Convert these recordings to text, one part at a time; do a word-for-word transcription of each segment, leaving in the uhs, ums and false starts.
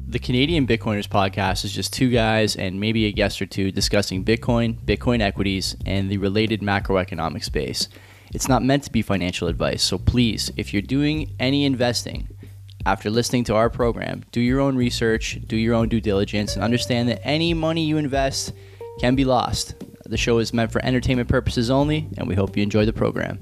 The Canadian Bitcoiners podcast is just two guys and maybe a guest or two discussing Bitcoin, Bitcoin equities, and the related macroeconomic space. It's not meant to be financial advice, so please, if you're doing any investing after listening to our program, do your own research, do your own due diligence, and understand that any money you invest can be lost. The show is meant for entertainment purposes only, and we hope you enjoy the program.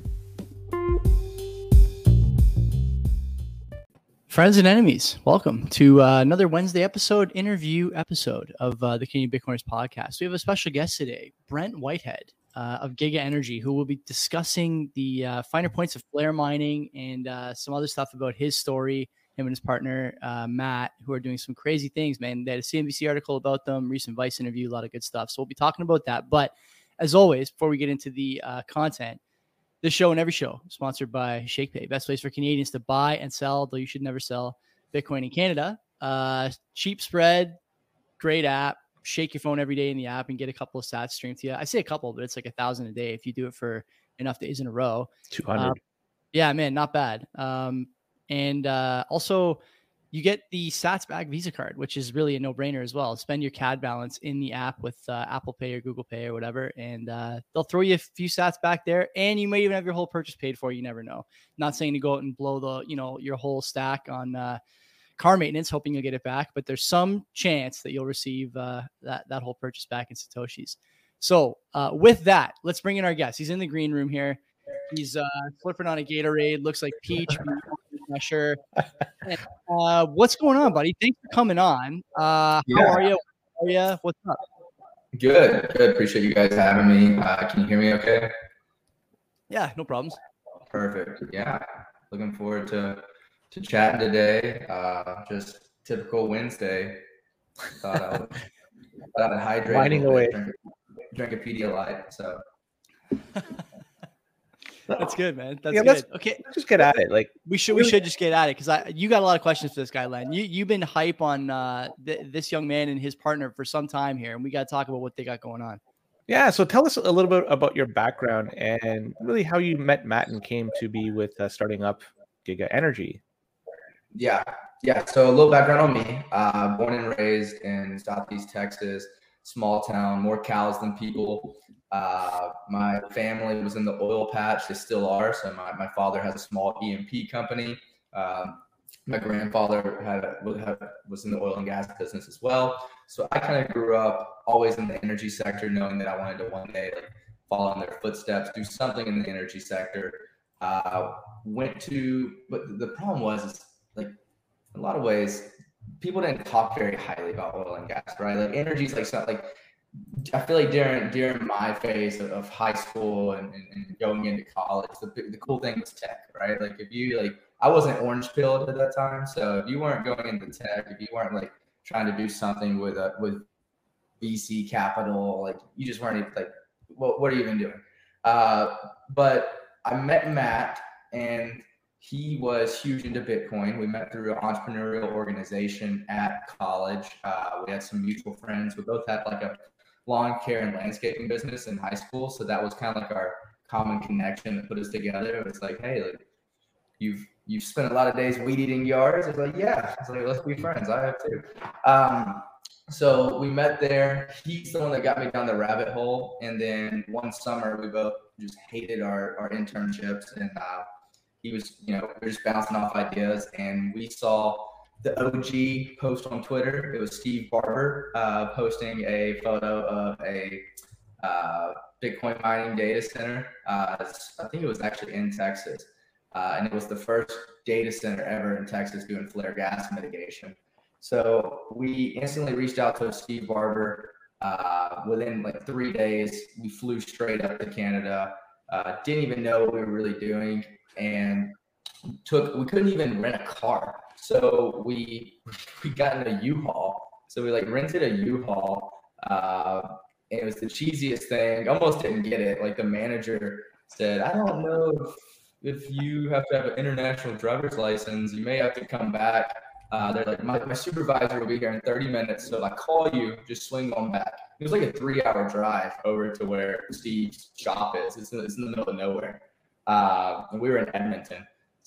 Friends and enemies, welcome to uh, another Wednesday episode, interview episode of uh, the Canadian Bitcoiners podcast. We have a special guest today, Brent Whitehead uh, of Giga Energy, who will be discussing the uh, finer points of flare mining and uh, some other stuff about his story, him and his partner, uh, Matt, who are doing some crazy things, man. They had a C N B C article about them, recent Vice interview, a lot of good stuff. So we'll be talking about that. But as always, before we get into the uh, content, this show and every show sponsored by ShakePay, best place for Canadians to buy and sell, though you should never sell Bitcoin in Canada. Uh, cheap spread, great app. Shake your phone every day in the app and get a couple of sats streamed to you. I say a couple, but it's like a thousand a day if you do it for enough days in a row. two hundred. Uh, yeah, man, not bad. Um, and uh, also, you get the Sats Back Visa card, which is really a no-brainer as well. Spend your C A D balance in the app with uh, Apple Pay or Google Pay or whatever, and uh, they'll throw you a few Sats back there, and you may even have your whole purchase paid for. You never know. Not saying to go out and blow the, you know, your whole stack on uh, car maintenance, hoping you'll get it back, but there's some chance that you'll receive uh, that that whole purchase back in Satoshis. So uh, with that, let's bring in our guest. He's in the green room here. He's uh, flipping on a Gatorade. Looks like peach. Not sure. Uh, what's going on, buddy? Thanks for coming on. Uh, yeah. How are you? How are you? What's up? Good, good. Appreciate you guys having me. Uh, can you hear me okay? Yeah, no problems. Perfect. Yeah. Looking forward to to chatting today. Uh, just typical Wednesday. Thought I would, thought I'd hydrate. Winding away. Drink, drink a Pedialyte. So. That's good, man. That's yeah, good. Okay, let's just get at it. Like we should, we should just get at it because I, you got a lot of questions for this guy, Len. You, you've been hype on uh, th- this young man and his partner for some time here, and we got to talk about what they got going on. Yeah, so tell us a little bit about your background and really how you met Matt and came to be with uh, starting up Giga Energy. Yeah, yeah. So a little background on me. Uh, born and raised in Southeast Texas, small town, more cows than people. Uh, my family was in the oil patch. They still are. So my, my father has a small E M P company. Um, my grandfather had, a, had was in the oil and gas business as well. So I kind of grew up always in the energy sector, knowing that I wanted to one day like follow in their footsteps, do something in the energy sector. Uh, went to, but the problem was, is like in a lot of ways, people didn't talk very highly about oil and gas, right? Like energy is like something like, I feel like during during my phase of, of high school and, and, and going into college, the the cool thing was tech, right? Like if you like, I wasn't orange pilled at that time, so if you weren't going into tech, if you weren't like trying to do something with a with V C capital, like you just weren't even like, what what are you even doing? Uh, but I met Matt, and he was huge into Bitcoin. We met through an entrepreneurial organization at college. Uh, we had some mutual friends. We both had like a lawn care and landscaping business in high school. So that was kind of like our common connection that put us together. It was like, hey, like you've you've spent a lot of days weed eating yards. It's like, yeah. It's like, let's be friends. I have too. Um, so we met there. He's the one that got me down the rabbit hole. And then one summer, we both just hated our, our internships. And uh, he was, you know, we were just bouncing off ideas. And we saw the O G post on Twitter. It was Steve Barber uh, posting a photo of a uh, Bitcoin mining data center. Uh, I think it was actually in Texas. Uh, and it was the first data center ever in Texas doing flare gas mitigation. So we instantly reached out to Steve Barber. Uh, within like three days, we flew straight up to Canada. Uh, didn't even know what we were really doing, and took. We couldn't even rent a car, so we we got in a U-Haul. So we like rented a U-Haul. Uh, and it was the cheesiest thing. Almost didn't get it. Like the manager said, "I don't know if, if you have to have an international driver's license. You may have to come back." Uh, they're like, my, my supervisor will be here in thirty minutes. So if I call you, just swing on back. It was like a three hour drive over to where Steve's shop is. It's in, it's in the middle of nowhere. Uh, and we were in Edmonton.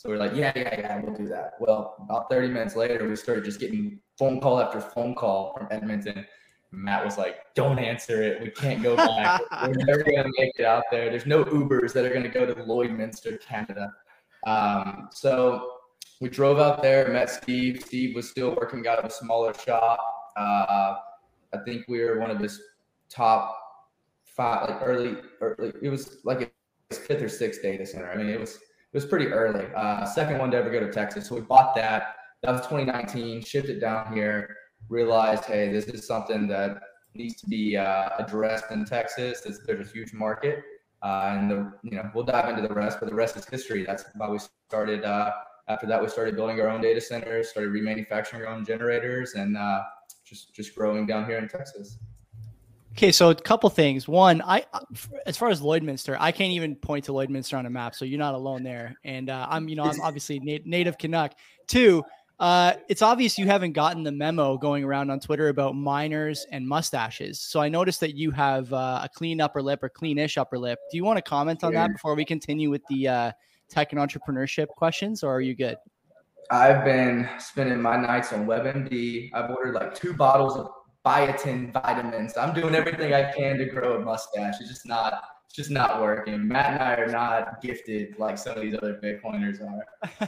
So we're like, yeah, yeah, yeah, we'll do that. Well, about thirty minutes later, we started just getting phone call after phone call from Edmonton. Matt was like, don't answer it. We can't go back. We're never going to make it out there. There's no Ubers that are going to go to Lloydminster, Canada. Um, so we drove out there, met Steve. Steve was still working out of a smaller shop. Uh, I think we were one of his top five, like early, early. It was like his fifth or sixth data center. I mean, it was it was pretty early. Uh, second one to ever go to Texas. So we bought that. That was twenty nineteen. Shipped it down here. Realized, hey, this is something that needs to be uh, addressed in Texas. There's, there's a huge market, uh, and the you know we'll dive into the rest, but the rest is history. That's why we started. Uh, after that, we started building our own data centers, started remanufacturing our own generators, and uh, just just growing down here in Texas. Okay, so a couple things. One, I as far as Lloydminster, I can't even point to Lloydminster on a map, so you're not alone there. And uh, I'm, you know, I'm obviously nat- native Canuck. Two, uh, it's obvious you haven't gotten the memo going around on Twitter about minors and mustaches. So I noticed that you have uh, a clean upper lip or cleanish upper lip. Do you want to comment on that before we continue with the uh, tech and entrepreneurship questions, or are you good? I've been spending my nights on WebMD. I've ordered like two bottles of biotin vitamins. I'm doing everything I can to grow a mustache. It's just not, it's just not working. Matt and I are not gifted like some of these other Bitcoiners are.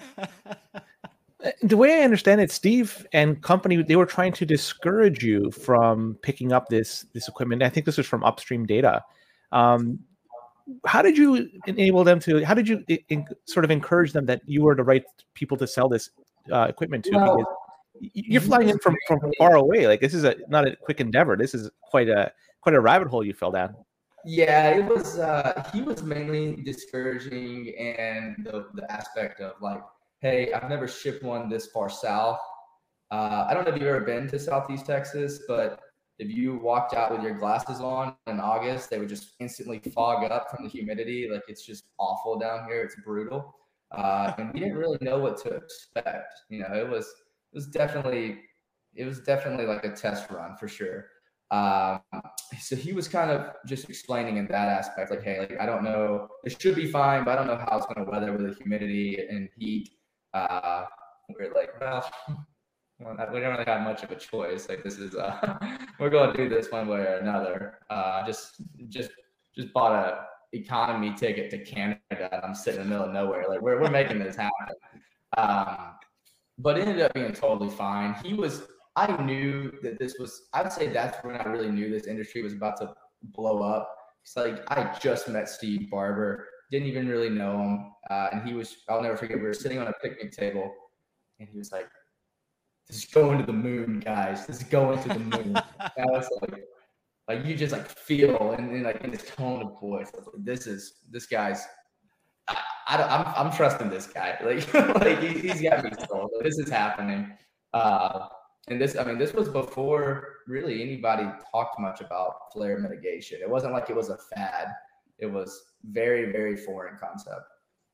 The way I understand it, Steve and company, they were trying to discourage you from picking up this this equipment. I think this was from Upstream Data. Um, how did you enable them to? How did you in, sort of encourage them that you were the right people to sell this uh, equipment to? Well, because you're flying in from, from far away. Like this is a not a quick endeavor. This is quite a quite a rabbit hole you fell down. Yeah, it was. Uh, he was mainly discouraging, and the the aspect of like, hey, I've never shipped one this far south. Uh, I don't know if you've ever been to Southeast Texas, but if you walked out with your glasses on in August, they would just instantly fog up from the humidity. Like it's just awful down here. It's brutal, uh, and we didn't really know what to expect. You know, it was. It was definitely, it was definitely like a test run for sure. Um, so he was kind of just explaining in that aspect, like, hey, like I don't know, it should be fine, but I don't know how it's going to weather with the humidity and heat. Uh, we're like, well, well, we don't really have much of a choice. Like this is, uh, we're going to do this one way or another. Uh, just, just, just bought a economy ticket to Canada. And I'm sitting in the middle of nowhere. Like we're we're making this happen. Um, But it ended up being totally fine. He was, I knew that this was, I would say that's when I really knew this industry was about to blow up. It's like, I just met Steve Barber, didn't even really know him. Uh, and he was, I'll never forget, we were sitting on a picnic table and he was like, this is going to the moon, guys. This is going to the moon. And I was like, like you just like feel and, and like in his tone of voice, I was like, this is, this guy's, I, I don't, I'm, I'm trusting this guy. Like, like he, he's got me sold. This is happening. Uh, and this, I mean, this was before really anybody talked much about flare mitigation. It wasn't like it was a fad. It was very, very foreign concept.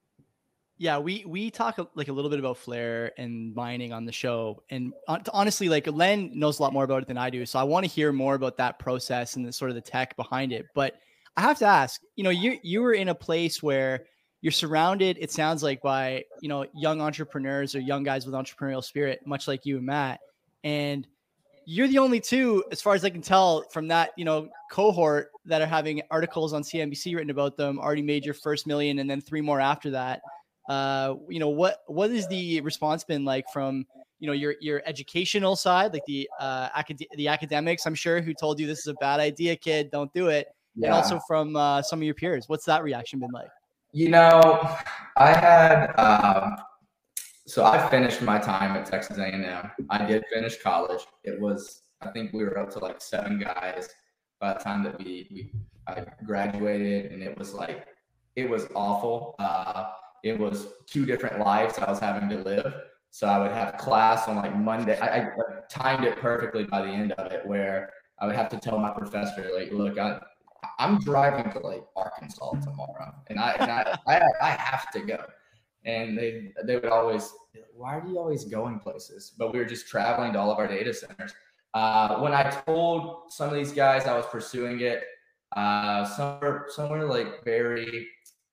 Yeah, we we talk like a little bit about flare and mining on the show, and honestly, like Len knows a lot more about it than I do. So I want to hear more about that process and the sort of the tech behind it. But I have to ask, you know, you you were in a place where you're surrounded, it sounds like, by, you know, young entrepreneurs or young guys with entrepreneurial spirit, much like you and Matt. And you're the only two, as far as I can tell from that, you know, cohort that are having articles on C N B C written about them, already made your first million and then three more after that. Uh, you know, what, what is the response been like from, you know, your, your educational side, like the, uh, acad- the academics, I'm sure, who told you this is a bad idea, kid, don't do it. Yeah. And also from uh, some of your peers. What's that reaction been like? You know, I had, um, so I finished my time at Texas A and M. I did finish college. It was, I think we were up to like seven guys by the time that we, we I graduated, and it was like, it was awful. Uh, it was two different lives I was having to live. So I would have class on like Monday. I, I timed it perfectly by the end of it, where I would have to tell my professor, like, look, I, I'm driving to like Arkansas tomorrow, and I and I, I I have to go. And they they would always, why are you always going places? But we were just traveling to all of our data centers. Uh, when I told some of these guys I was pursuing it, uh, some were some were like very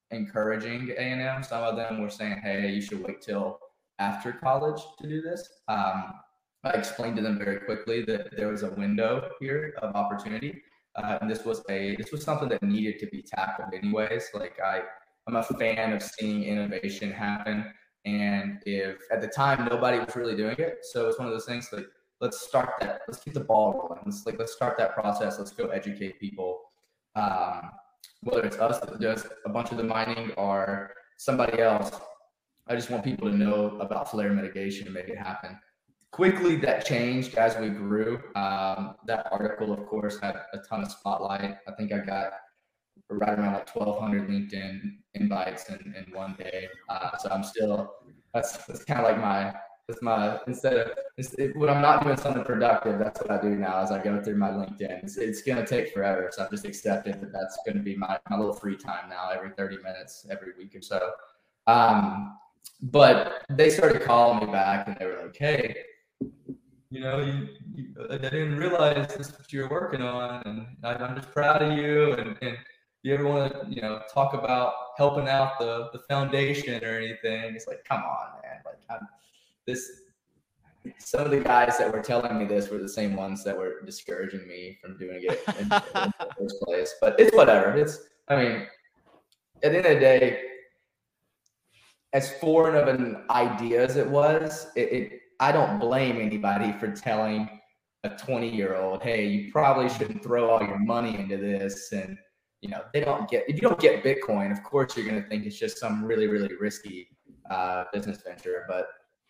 encouraging A and M. Some of them were saying, hey, you should wait till after college to do this. Um, I explained to them very quickly that there was a window here of opportunity. Uh, and this was a this was something that needed to be tackled anyways. Like I, I'm a fan of seeing innovation happen. And if at the time nobody was really doing it, so it's one of those things like, let's start that, let's get the ball rolling. Let's like let's start that process. Let's go educate people. Um, whether it's us that does a bunch of the mining or somebody else. I just want people to know about flare mitigation and make it happen. Quickly, that changed as we grew. Um, that article, of course, had a ton of spotlight. I think I got right around like twelve hundred LinkedIn invites in, in one day. Uh, so I'm still, that's, that's kind of like my, that's my, instead of, it, when I'm not doing something productive, that's what I do now is I go through my LinkedIn. It's, it's going to take forever. So I've just accepted that that's going to be my, my little free time now every thirty minutes, every week or so. Um, but they started calling me back and they were like, hey, you know, you, you, I didn't realize this is what you were working on, and I, I'm just proud of you. And, and you ever want to, you know, talk about helping out the, the foundation or anything? It's like, come on, man. Like, I'm this. Some of the guys that were telling me this were the same ones that were discouraging me from doing it in, in the first place. But it's whatever. It's, I mean, at the end of the day, as foreign of an idea as it was, it, it I don't blame anybody for telling a twenty year old, hey, you probably shouldn't throw all your money into this. And, you know, they don't get, if you don't get Bitcoin, of course, you're going to think it's just some really, really risky uh, business venture. But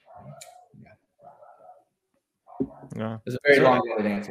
yeah, yeah. it's a very So, long-winded answer.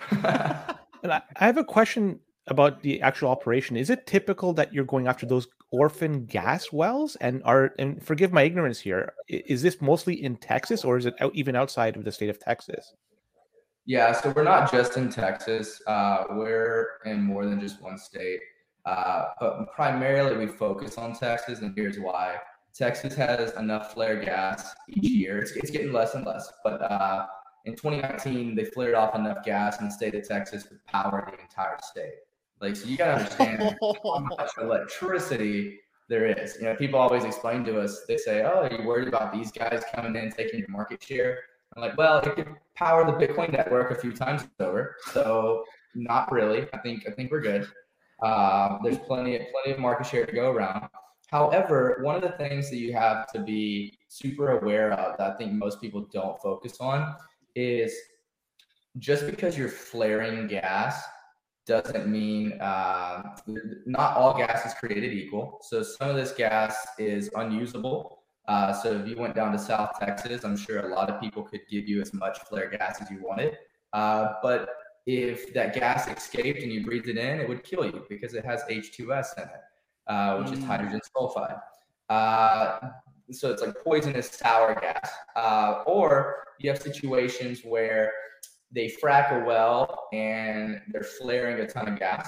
and I, I have a question about the actual operation. Is it typical that you're going after those orphan gas wells? And are, and forgive my ignorance here, is this mostly in Texas or is it out, even outside of the state of Texas? Yeah, so we're not just in Texas. Uh, we're in more than just one state. Uh, but primarily we focus on Texas, and here's why. Texas has enough flare gas each year. It's, it's getting less and less, but uh, in twenty nineteen, they flared off enough gas in the state of Texas to power the entire state. Like, so you got to understand how much electricity there is. You know, people always explain to us, they say, oh, are you worried about these guys coming in, taking your market share? I'm like, well, it could power the Bitcoin network a few times over. So not really. I think, I think we're good. Uh, there's plenty of, plenty of market share to go around. However, one of the things that you have to be super aware of that I think most people don't focus on is just because you're flaring gas doesn't mean uh, not all gas is created equal. So some of this gas is unusable. Uh, so if you went down to South Texas, I'm sure a lot of people could give you as much flare gas as you wanted. Uh, but if that gas escaped and you breathed it in, it would kill you because it has H two S in it, uh, which mm. is hydrogen sulfide. Uh, so it's like poisonous sour gas. Uh, or you have situations where they frack a well and they're flaring a ton of gas,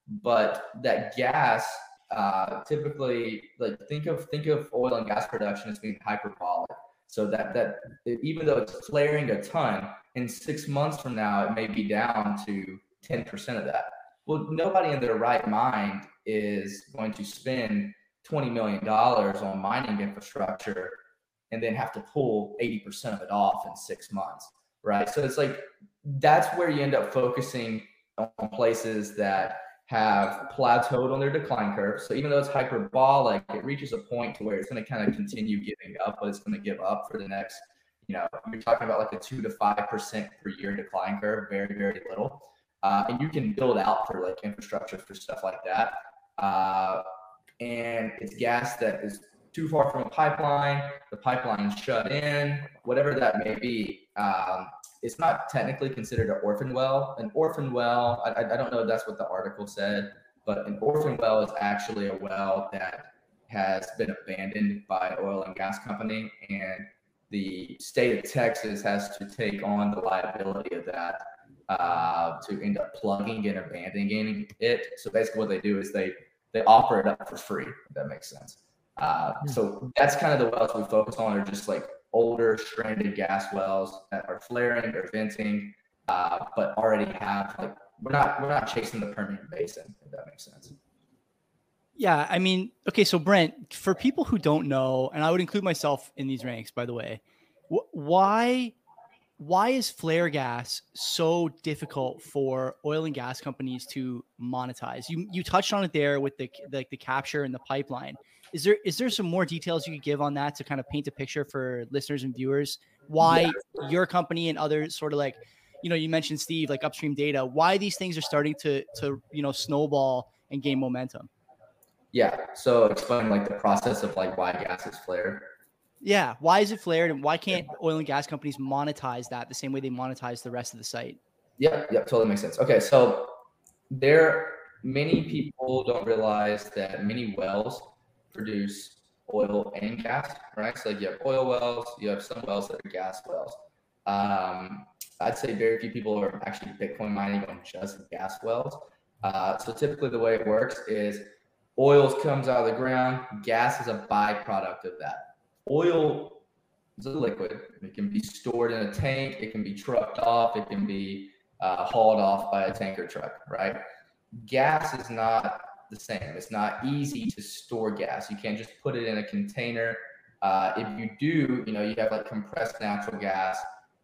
but that gas uh, typically, like think of think of oil and gas production as being hyperbolic. So that that it, even though it's flaring a ton, in six months from now it may be down to ten percent of that. Well, nobody in their right mind is going to spend twenty million dollars on mining infrastructure and then have to pull eighty percent of it off in six months. Right. So it's like, that's where you end up focusing on places that have plateaued on their decline curve. So even though it's hyperbolic, it reaches a point to where it's going to kind of continue giving up, but it's going to give up for the next, you know, you're talking about like a two to five percent per year decline curve, very, very little. Uh, and you can build out for like infrastructure for stuff like that. Uh, and it's gas that is too far from a pipeline, the pipeline's shut in, whatever that may be. Um, it's not technically considered an orphan well. An orphan well, I, I don't know if that's what the article said, but an orphan well is actually a well that has been abandoned by an oil and gas company, and the state of Texas has to take on the liability of that uh, to end up plugging and abandoning it. So basically what they do is they, they offer it up for free, if that makes sense. Uh, so that's kind of the wells we focus on, are just like older stranded gas wells that are flaring or venting, uh, but already have like, we're not we're not chasing the Permian Basin, if that makes sense. Yeah, I mean, okay, so Brent, for people who don't know, and I would include myself in these ranks, by the way, wh- why why is flare gas so difficult for oil and gas companies to monetize? You you touched on it there with the the, the capture and the pipeline. Is there is there some more details you could give on that to kind of paint a picture for listeners and viewers Yeah. why your company and others sort of like, you know, you mentioned Steve, like Upstream Data, why these things are starting to to you know snowball and gain momentum? Yeah. So explain like the process of like why gas is flared. Yeah. Why is it flared, and why can't oil and gas companies monetize that the same way they monetize the rest of the site? Yep. Yep. Totally makes sense. Okay. So there, many people don't realize that many wells produce oil and gas, right? So like you have oil wells, you have some wells that are gas wells. Um, I'd say very few people are actually Bitcoin mining on just gas wells. Uh, so typically the way it works is oil comes out of the ground, gas is a byproduct of that. Oil is a liquid. It can be stored in a tank, it can be trucked off, it can be uh, hauled off by a tanker truck, right? Gas is not the same. It's not easy to store gas. You can't just put it in a container. Uh, if you do, you know, you have like compressed natural gas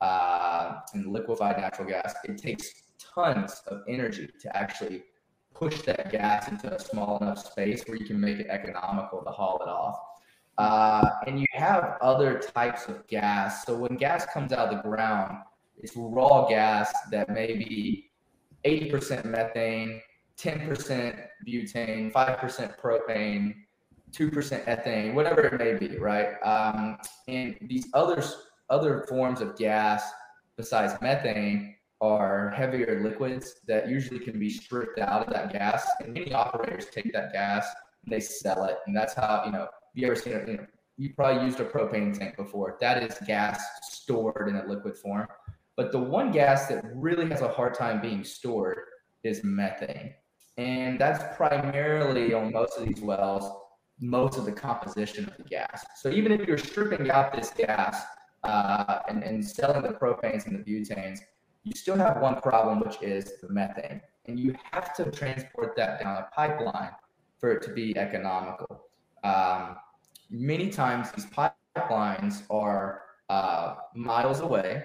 uh, and liquefied natural gas. It takes tons of energy to actually push that gas into a small enough space where you can make it economical to haul it off. Uh, and you have other types of gas. So when gas comes out of the ground, it's raw gas that may be eighty percent methane, ten percent butane, five percent propane, two percent ethane, whatever it may be, right? Um, and these other, other forms of gas besides methane are heavier liquids that usually can be stripped out of that gas. And many operators take that gas and they sell it. And that's how, you know, you ever seen it, you know, you probably used a propane tank before. That is gas stored in a liquid form. But the one gas that really has a hard time being stored is methane. And that's primarily on most of these wells, most of the composition of the gas. So even if you're stripping out this gas uh, and, and selling the propanes and the butanes, you still have one problem, which is the methane. And you have to transport that down a pipeline for it to be economical. Um, many times these pipelines are uh, miles away,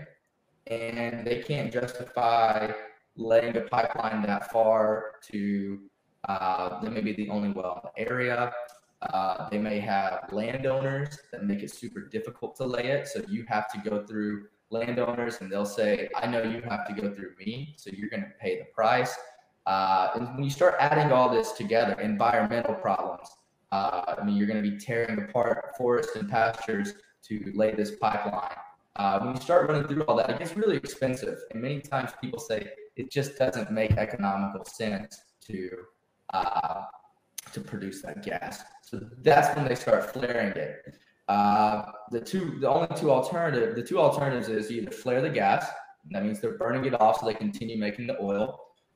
and they can't justify laying a pipeline that far to uh, they may be the only well in the area. Uh, they may have landowners that make it super difficult to lay it. So you have to go through landowners and they'll say, I know you have to go through me, so you're going to pay the price. Uh, and when you start adding all this together, environmental problems, uh, I mean, you're going to be tearing apart forests and pastures to lay this pipeline. Uh, when you start running through all that, it gets really expensive. And many times people say it just doesn't make economical sense to uh, to produce that gas. So that's when they start flaring it. Uh, the two, the only two alternative, the two alternatives is you either flare the gas, and that means they're burning it off so they continue making the oil,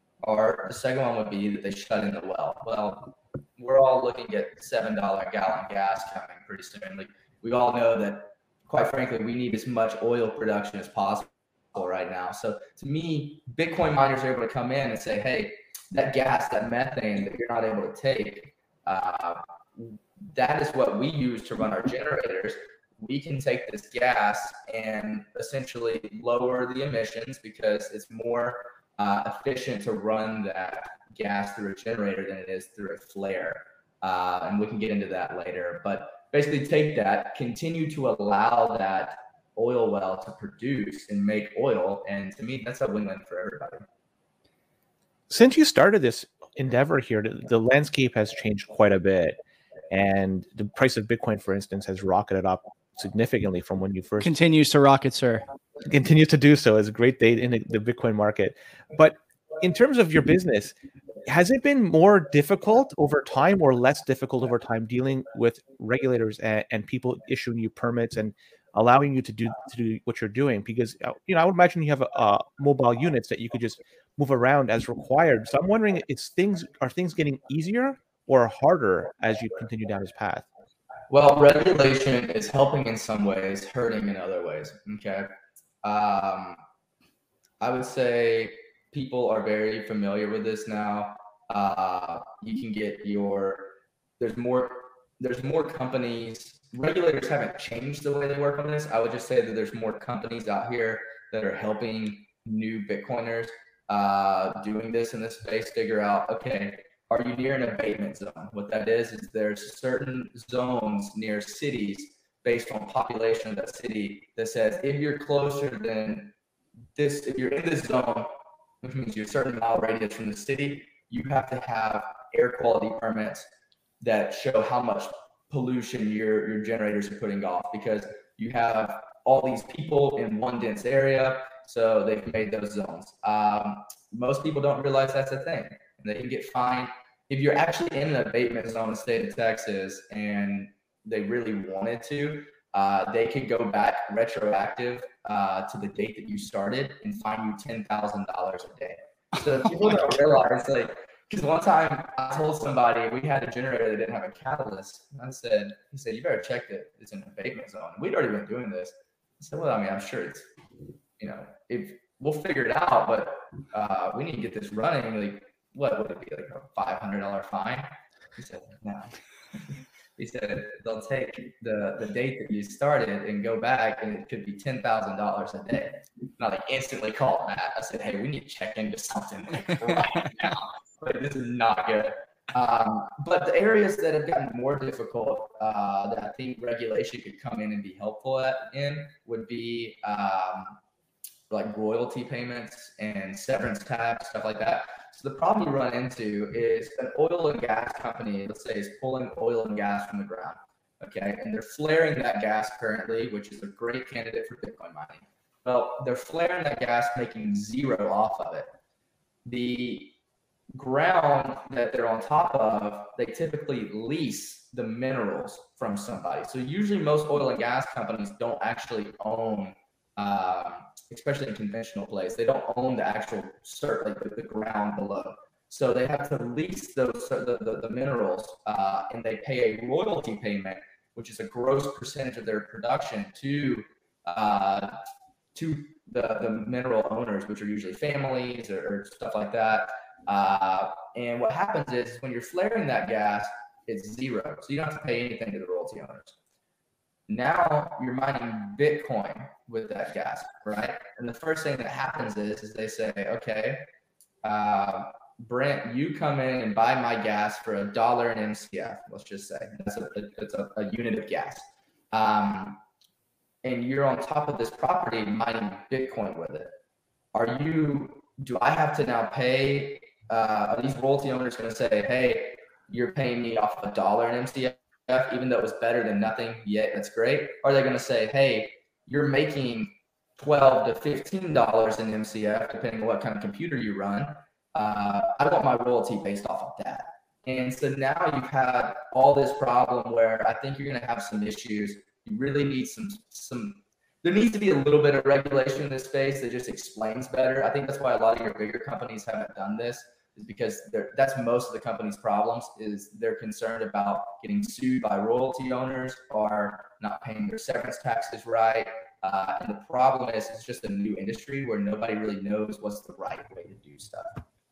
or the second one would be that they shut in the well. Well, we're all looking at seven dollar a gallon gas coming pretty soon. Like, we all know that, quite frankly, we need as much oil production as possible right now. So to me, Bitcoin miners are able to come in and say, hey, that gas, that methane that you're not able to take, uh, that is what we use to run our generators. We can take this gas and essentially lower the emissions because it's more uh, efficient to run that gas through a generator than it is through a flare. Uh, and we can get into that later. But basically take that, continue to allow that oil well to produce and make oil. And to me, that's a win-win for everybody. Since you started this endeavor here, the, the landscape has changed quite a bit. And the price of Bitcoin, for instance, has rocketed up significantly from when you first continues to rocket, sir. Continues to do so. As a great day in the, the Bitcoin market. But in terms of your business, has it been more difficult over time or less difficult over time dealing with regulators and, and people issuing you permits and allowing you to do to do what you're doing? Because, you know, I would imagine you have a, uh, mobile units that you could just move around as required. So I'm wondering, it's things are things getting easier or harder as you continue down this path? Well, regulation is helping in some ways, hurting in other ways. Okay. Um, I would say people are very familiar with this now. Uh, you can get your there's more there's more companies. Regulators haven't changed the way they work on this. I would just say that there's more companies out here that are helping new Bitcoiners uh, doing this in this space figure out, okay, are you near an abatement zone? What that is, is there's certain zones near cities based on population of that city that says if you're closer than this, if you're in this zone, which means you're a certain mile radius from the city, you have to have air quality permits that show how much pollution your, your generators are putting off, because you have all these people in one dense area, so they've made those zones. Um, most people don't realize that's a thing, and they can get fined. If you're actually in an abatement zone in the state of Texas and they really wanted to, uh, they could go back retroactive uh, to the date that you started and fine you ten thousand dollars a day. So people don't realize, like, because one time I told somebody we had a generator that didn't have a catalyst. And I said, he said, you better check that it's in an abatement zone. We'd already been doing this. I said, well, I mean, I'm sure it's, you know, if we'll figure it out, but uh, we need to get this running. Like, what would it be, like a five hundred dollars fine? He said, no. He said, they'll take the, the date that you started and go back, and it could be ten thousand dollars a day. And I like instantly called Matt. I said, hey, we need to check into something like right now. Like, this is not good. Um, but the areas that have gotten more difficult uh, that I think regulation could come in and be helpful at in would be um, like royalty payments and severance tax, stuff like that. So the problem you run into is an oil and gas company, let's say, is pulling oil and gas from the ground, okay? And they're flaring that gas currently, which is a great candidate for Bitcoin mining. Well, they're flaring that gas, making zero off of it. The ground that they're on top of, they typically lease the minerals from somebody. So usually most oil and gas companies don't actually own, um, especially in conventional plays, they don't own the actual cert, like the, the ground below. So they have to lease those the, the, the minerals, uh, and they pay a royalty payment, which is a gross percentage of their production to uh, to the, the mineral owners, which are usually families or, or stuff like that. Uh, and what happens is when you're flaring that gas, it's zero. So you don't have to pay anything to the royalty owners. Now you're mining Bitcoin with that gas, right? And the first thing that happens is, is they say, okay, uh, Brent, you come in and buy my gas for a dollar an M C F, let's just say. That's a, it's a, a unit of gas. Um, and you're on top of this property mining Bitcoin with it. Are you, do I have to now pay, uh, are these royalty owners going to say, hey, you're paying me off a dollar an M C F, even though it was better than nothing yet, that's great? Or are they going to say, hey, you're making twelve to fifteen dollars in M C F, depending on what kind of computer you run. Uh, I want my royalty based off of that. And so now you've had all this problem where I think you're going to have some issues. You really need some, some, there needs to be a little bit of regulation in this space that just explains better. I think that's why a lot of your bigger companies haven't done this, is because that's most of the company's problems, is they're concerned about getting sued by royalty owners or not paying their severance taxes right. Uh, and the problem is it's just a new industry where nobody really knows what's the right way to do stuff.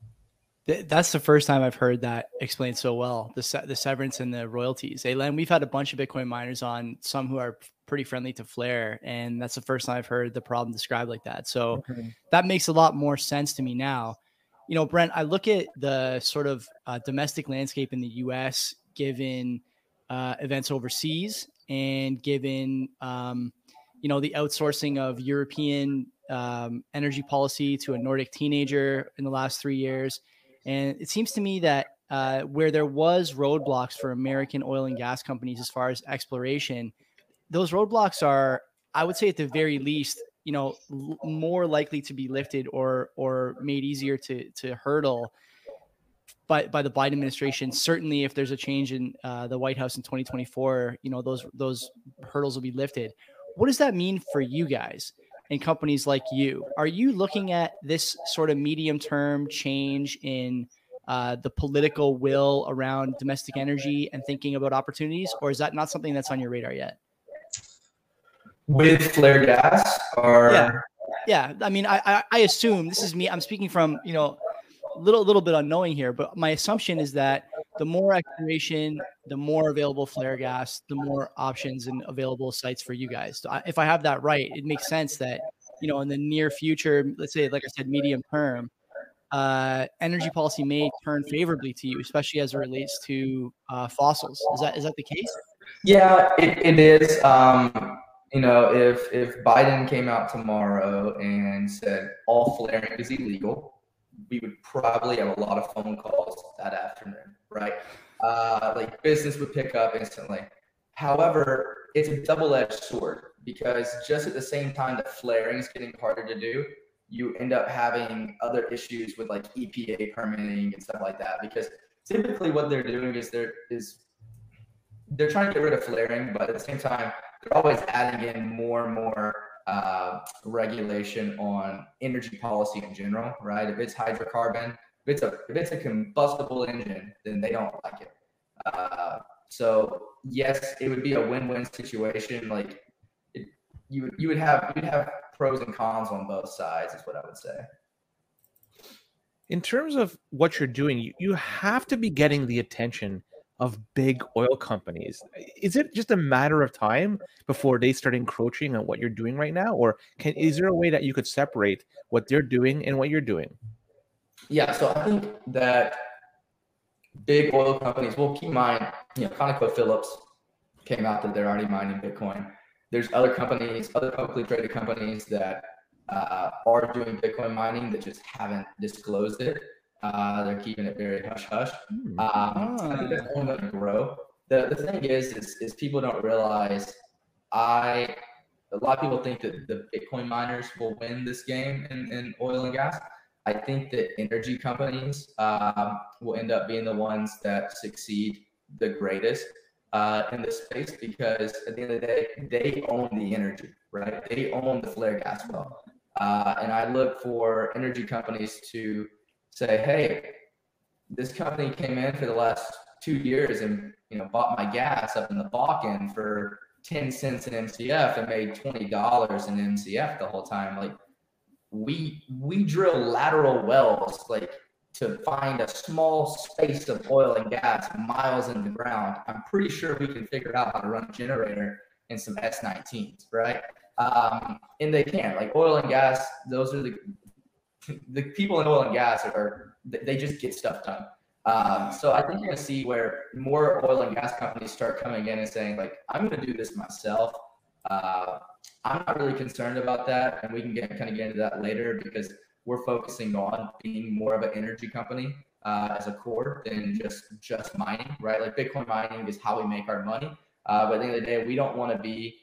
That's the first time I've heard that explained so well, the se- the severance and the royalties. Hey, Len, we've had a bunch of Bitcoin miners on, some who are pretty friendly to Flare, and that's the first time I've heard the problem described like that. So mm-hmm. that makes a lot more sense to me now. You know, Brent, I look at the sort of uh, domestic landscape in the U S, given uh, events overseas and given, um, you know, the outsourcing of European um, energy policy to a Nordic teenager in the last three years. And it seems to me that uh, where there was roadblocks for American oil and gas companies as far as exploration, those roadblocks are, I would say at the very least, you know, l- more likely to be lifted or or made easier to to hurdle by by the Biden administration. Certainly, if there's a change in uh, the White House in twenty twenty-four, you know, those those hurdles will be lifted. What does that mean for you guys and companies like you? Are you looking at this sort of medium term change in uh, the political will around domestic energy and thinking about opportunities, or is that not something that's on your radar yet? With flare gas, or yeah, yeah. I mean, I, I I assume, this is me. I'm speaking from, you know, little little bit unknowing here, but my assumption is that the more exploration the more available flare gas, the more options and available sites for you guys. So I, if I have that right, it makes sense that, you know, in the near future, let's say, like I said, medium term, uh, energy policy may turn favorably to you, especially as it relates to uh, fossils. Is that is that the case? Yeah, it, it is. Um, you know, if if Biden came out tomorrow and said all flaring is illegal, we would probably have a lot of phone calls that afternoon, right? Uh, like business would pick up instantly. However, it's a double-edged sword because just at the same time that flaring is getting harder to do, you end up having other issues with like E P A permitting and stuff like that. Because typically what they're doing is they're is they're trying to get rid of flaring, but at the same time, they're always adding in more and more uh, regulation on energy policy in general, right? If it's hydrocarbon, if it's a if it's a combustible engine, then they don't like it. Uh, so yes, it would be a win-win situation. Like it, you you would have you'd have pros and cons on both sides, is what I would say. In terms of what you're doing, you, you have to be getting the attention of big oil companies. Is it just a matter of time before they start encroaching on what you're doing right now? Or can is there a way that you could separate what they're doing and what you're doing? Yeah, so I think that big oil companies, well, keep in mind, you know, ConocoPhillips came out that they're already mining Bitcoin. There's other companies, other publicly traded companies that uh, are doing Bitcoin mining that just haven't disclosed it. Uh, they're keeping it very hush hush. Um, Oh. I think that's only going to grow. The the thing is, is, is people don't realize. I a lot of people think that the Bitcoin miners will win this game in, in oil and gas. I think that energy companies um, will end up being the ones that succeed the greatest uh, in this space because at the end of the day, they own the energy, right? They own the flare gas well. Uh, and I look for energy companies to say, hey, this company came in for the last two years and you know bought my gas up in the Bakken for ten cents an M C F and made twenty dollars an M C F the whole time. Like we we drill lateral wells like to find a small space of oil and gas miles in the ground. I'm pretty sure we can figure out how to run a generator and some S nineteens, right? Um, and they can. Like oil and gas, those are the the people in oil and gas are, they just get stuff done. Um, so I think you're going to see where more oil and gas companies start coming in and saying, like, I'm going to do this myself. Uh, I'm not really concerned about that. And we can get kind of get into that later because we're focusing on being more of an energy company uh, as a core than just, just mining, right? Like Bitcoin mining is how we make our money. Uh, but at the end of the day, we don't want to be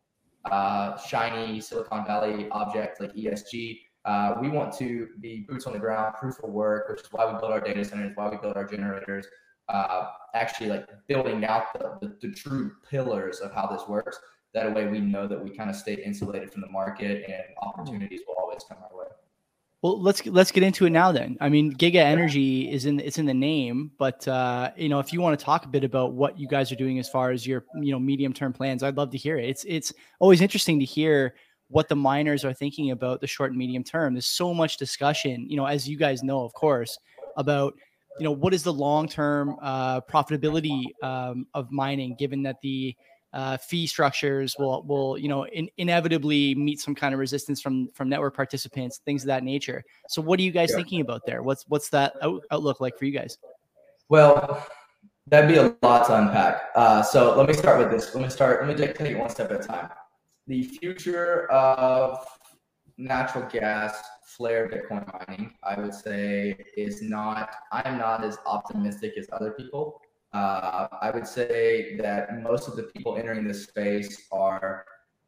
uh, shiny Silicon Valley object like E S G. Uh, we want to be boots on the ground, proof of work, which is why we build our data centers, why we build our generators, uh, actually like building out the, the, the true pillars of how this works. That way we know that we kind of stay insulated from the market and opportunities will always come our way. Well, let's let's get into it now then. I mean, Giga Energy is in it's in the name, but uh, you know, if you want to talk a bit about what you guys are doing as far as your you know medium term plans, I'd love to hear it. It's it's always interesting to hear what the miners are thinking about the short and medium term. There's so much discussion, you know, as you guys know, of course, about, you know, what is the long-term uh, profitability um, of mining, given that the uh, fee structures will, will, you know, in, inevitably meet some kind of resistance from, from network participants, things of that nature. So what are you guys yeah. thinking about there? What's, what's that out, outlook like for you guys? Well, that'd be a lot to unpack. Uh, so let me start with this. Let me start, let me take it one step at a time. The future of natural gas flare Bitcoin mining, I would say, is not, I'm not as optimistic as other people. Uh, I would say that most of the people entering this space are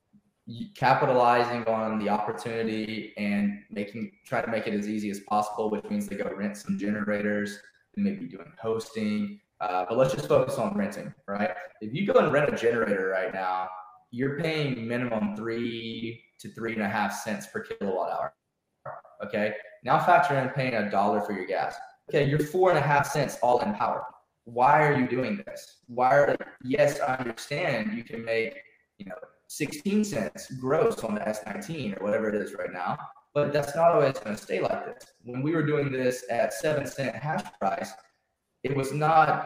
capitalizing on the opportunity and making, try to make it as easy as possible, which means they go rent some generators and maybe doing hosting. Uh, but let's just focus on renting, right? If you go and rent a generator right now, you're paying minimum three to three and a half cents per kilowatt hour. Okay. Now factor in paying a dollar for your gas. Okay. You're four and a half cents all in power. Why are you doing this? Why are, yes, I understand you can make, you know, sixteen cents gross on the S nineteen or whatever it is right now, but that's not always going to stay like this. When we were doing this at seven cent hash price, it was not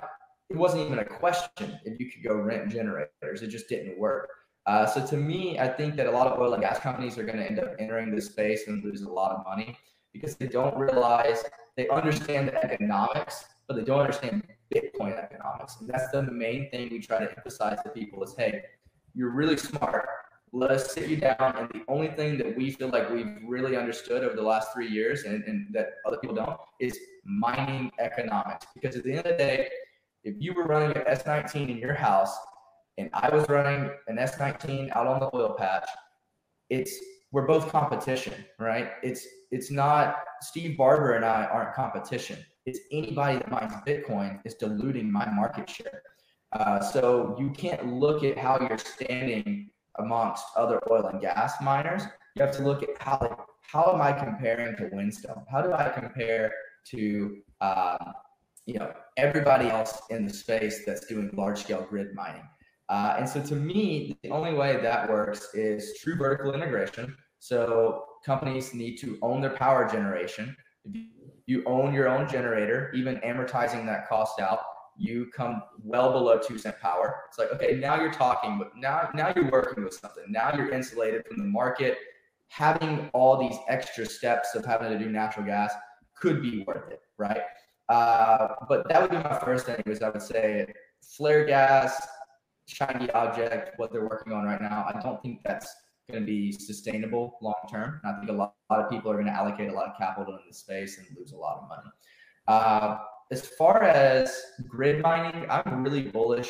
it wasn't even a question if you could go rent generators. It just didn't work. Uh, so to me, I think that a lot of oil and gas companies are going to end up entering this space and lose a lot of money because they don't realize, they understand the economics, but they don't understand Bitcoin economics. And that's the main thing we try to emphasize to people is, hey, you're really smart. Let us sit you down. And the only thing that we feel like we've really understood over the last three years and, and that other people don't is mining economics. Because at the end of the day, if you were running an S nineteen in your house and I was running an S nineteen out on the oil patch, it's we're both competition, right? It's it's not Steve Barber and I aren't competition. It's anybody that mines Bitcoin is diluting my market share. Uh, so you can't look at how you're standing amongst other oil and gas miners. You have to look at how how am I comparing to Whinstone? How do I compare to um, you know everybody else in the space that's doing large scale grid mining? Uh, and so to me, the only way that works is true vertical integration. So companies need to own their power generation. If you own your own generator, even amortizing that cost out, you come well below two cent power. It's like, okay, now you're talking, but now, now you're working with something. Now you're insulated from the market. Having all these extra steps of having to do natural gas could be worth it, right? Uh, but that would be my first thing, is I would say flare gas, shiny object, what they're working on right now. I don't think that's going to be sustainable long term. I think a lot, a lot of people are going to allocate a lot of capital in this space and lose a lot of money. Uh, as far as grid mining, I'm really bullish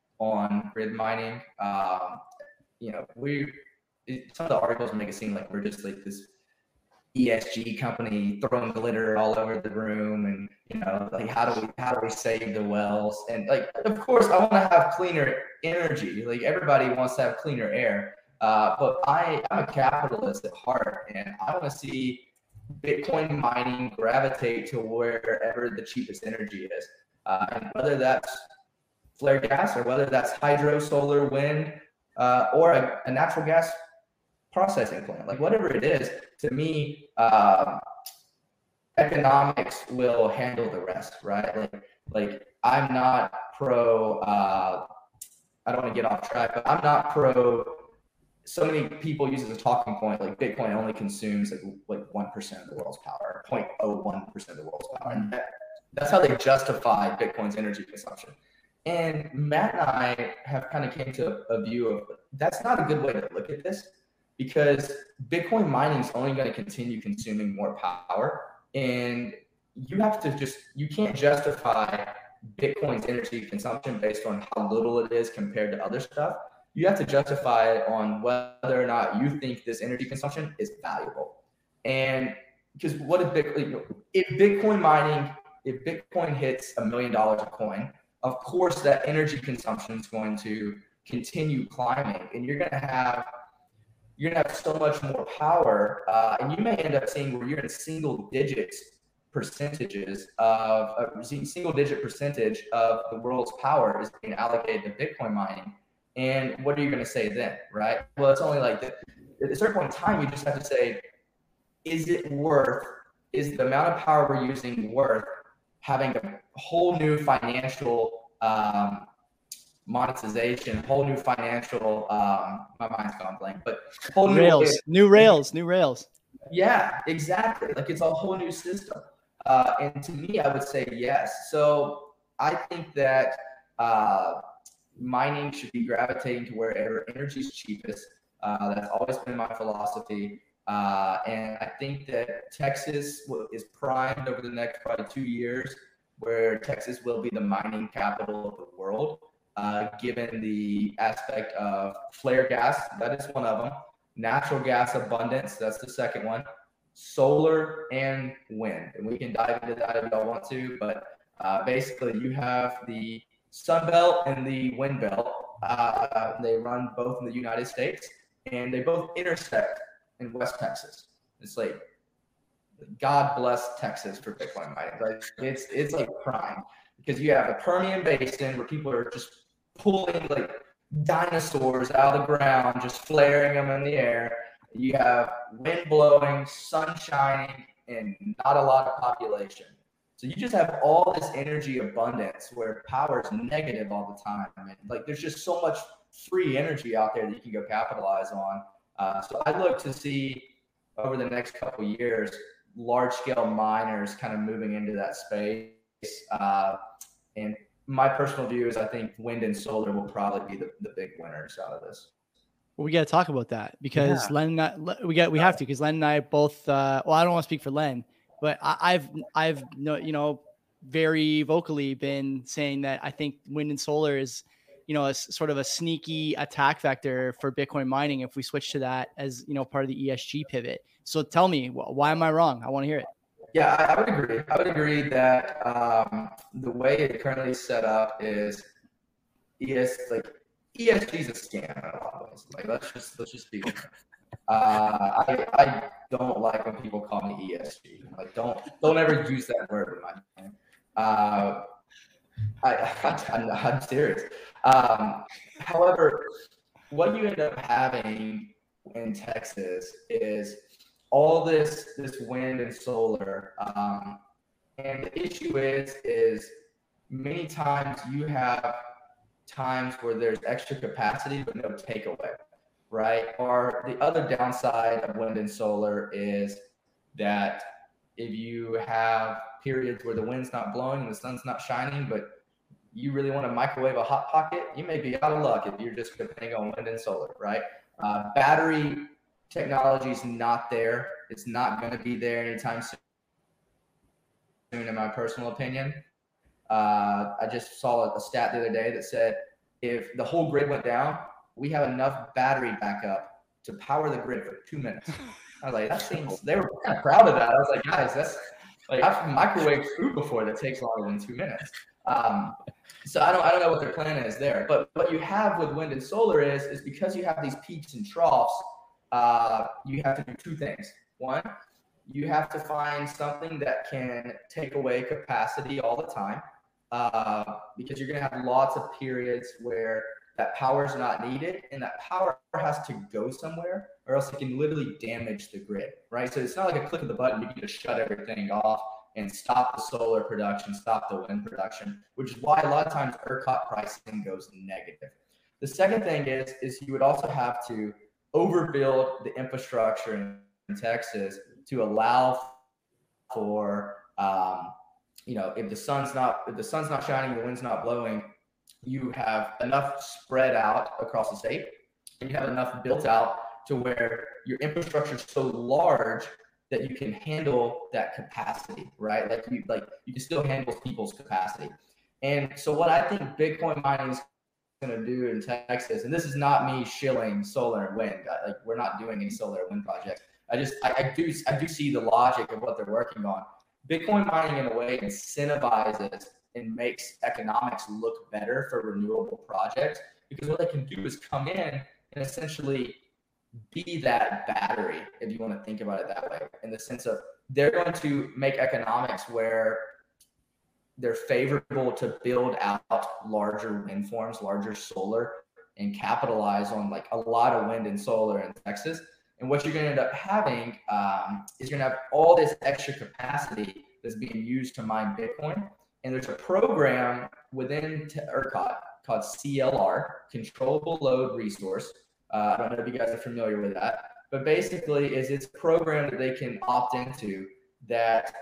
on grid mining. Um, you know, we it, some of the articles make it seem like we're just like this E S G company throwing glitter all over the room, and you know, like how do we how do we save the wells? And like, of course, I want to have cleaner energy. Like everybody wants to have cleaner air, uh, but I I'm a capitalist at heart, and I want to see Bitcoin mining gravitate to wherever the cheapest energy is, uh, and whether that's flare gas or whether that's hydro, solar, wind, uh, or a, a natural gas processing plant, like whatever it is. To me, uh, economics will handle the rest, right? Like, like I'm not pro. Uh, I don't want to get off track, but I'm not pro. So many people use it as a talking point, like Bitcoin only consumes like like one percent of the world's power, zero point zero one percent of the world's power, and that, that's how they justify Bitcoin's energy consumption. And Matt and I have kind of came to a view of that's not a good way to look at this, because Bitcoin mining is only going to continue consuming more power, and you have to just you can't justify Bitcoin's energy consumption based on how little it is compared to other stuff. You have to justify it on whether or not you think this energy consumption is valuable. And because what if Bitcoin, if Bitcoin mining, if Bitcoin hits a million dollars a coin, of course that energy consumption is going to continue climbing, and you're going to have you're going to have so much more power, uh, and you may end up seeing where you're in single digits percentages of a single digit percentage of the world's power is being allocated to Bitcoin mining. And what are you going to say then, right? Well, it's only like that. At a certain point in time, you just have to say, is it worth, is the amount of power we're using worth having a whole new financial um, monetization, whole new financial, um, my mind's gone blank, but whole new rails, way, new rails, new rails. Yeah, exactly. Like it's a whole new system. Uh, and to me, I would say yes. So I think that uh, mining should be gravitating to wherever energy is cheapest. Uh, that's always been my philosophy. Uh, and I think that Texas is primed over the next probably two years, where Texas will be the mining capital of the world, uh, given the aspect of flare gas. That is one of them. Natural gas abundance. That's the second one. Solar and wind. And we can dive into that if y'all want to. But uh, basically, you have the Sun Belt and the Wind Belt. Uh, they run both in the United States, and they both intersect in West Texas. It's like, God bless Texas for Bitcoin mining. Like it's it's like prime, because you have the Permian Basin where people are just pulling like dinosaurs out of the ground, just flaring them in the air. You have wind blowing, sun shining, and not a lot of population. So you just have all this energy abundance where power is negative all the time. I mean, like there's just so much free energy out there that you can go capitalize on. Uh, so I look to see over the next couple of years, large scale miners kind of moving into that space. Uh, and my personal view is I think wind and solar will probably be the, the big winners out of this. Well, we got to talk about that because Yeah. Len, and I, we got we have to because Len and I both. Uh, well, I don't want to speak for Len, but I, I've I've no you know very vocally been saying that I think wind and solar is, you know, a s- sort of a sneaky attack vector for Bitcoin mining if we switch to that as, you know, part of the E S G pivot. So tell me, wh- why am I wrong? I want to hear it. Yeah, I, I would agree. I would agree that um, the way it currently set up is E S like E S G is a scam in a lot of ways. Like let's just let's just be honest. Uh, I I don't like when people call me E S G. Like don't don't ever use that word in my name. Uh, I, I I'm, I'm serious. Um, however, what you end up having in Texas is all this this wind and solar. Um, and the issue is is many times you have times where there's extra capacity but no takeaway, right? Or the other downside of wind and solar is that if you have periods where the wind's not blowing and the sun's not shining, but you really want to microwave a hot pocket, you may be out of luck if you're just depending on wind and solar, right? Uh, battery technology is not there. It's not going to be there anytime soon, in my personal opinion. Uh, I just saw a stat the other day that said if the whole grid went down, we have enough battery backup to power the grid for two minutes. I was like, that seems, they were kind of proud of that. I was like, guys, that's like, I've microwaved food before that takes longer than two minutes. Um, so I don't, I don't know what their plan is there, but what you have with wind and solar is, is because you have these peaks and troughs, uh, you have to do two things. One, you have to find something that can take away capacity all the time, uh, because you're going to have lots of periods where that power is not needed and that power has to go somewhere or else it can literally damage the grid, right? So it's not like a click of the button, you can just shut everything off and stop the solar production, stop the wind production, which is why a lot of times ERCOT pricing goes negative. The second thing is, is you would also have to overbuild the infrastructure in Texas to allow for, um, you know, if the sun's not, if the sun's not shining, the wind's not blowing, you have enough spread out across the state and you have enough built out to where your infrastructure is so large that you can handle that capacity, right? Like you, like you can still handle people's capacity. And so what I think Bitcoin mining is going to do in Texas, and this is not me shilling solar and wind. Like we're not doing any solar and wind projects. I just, I, I do, I do see the logic of what they're working on. Bitcoin mining in a way incentivizes and makes economics look better for renewable projects because what they can do is come in and essentially be that battery, if you want to think about it that way, in the sense of they're going to make economics where they're favorable to build out larger wind farms, larger solar, and capitalize on like a lot of wind and solar in Texas. And what you're going to end up having um, is you're going to have all this extra capacity that's being used to mine Bitcoin. And there's a program within ERCOT called C L R, Controllable Load Resource. Uh, I don't know if you guys are familiar with that, but basically is it's a program that they can opt into that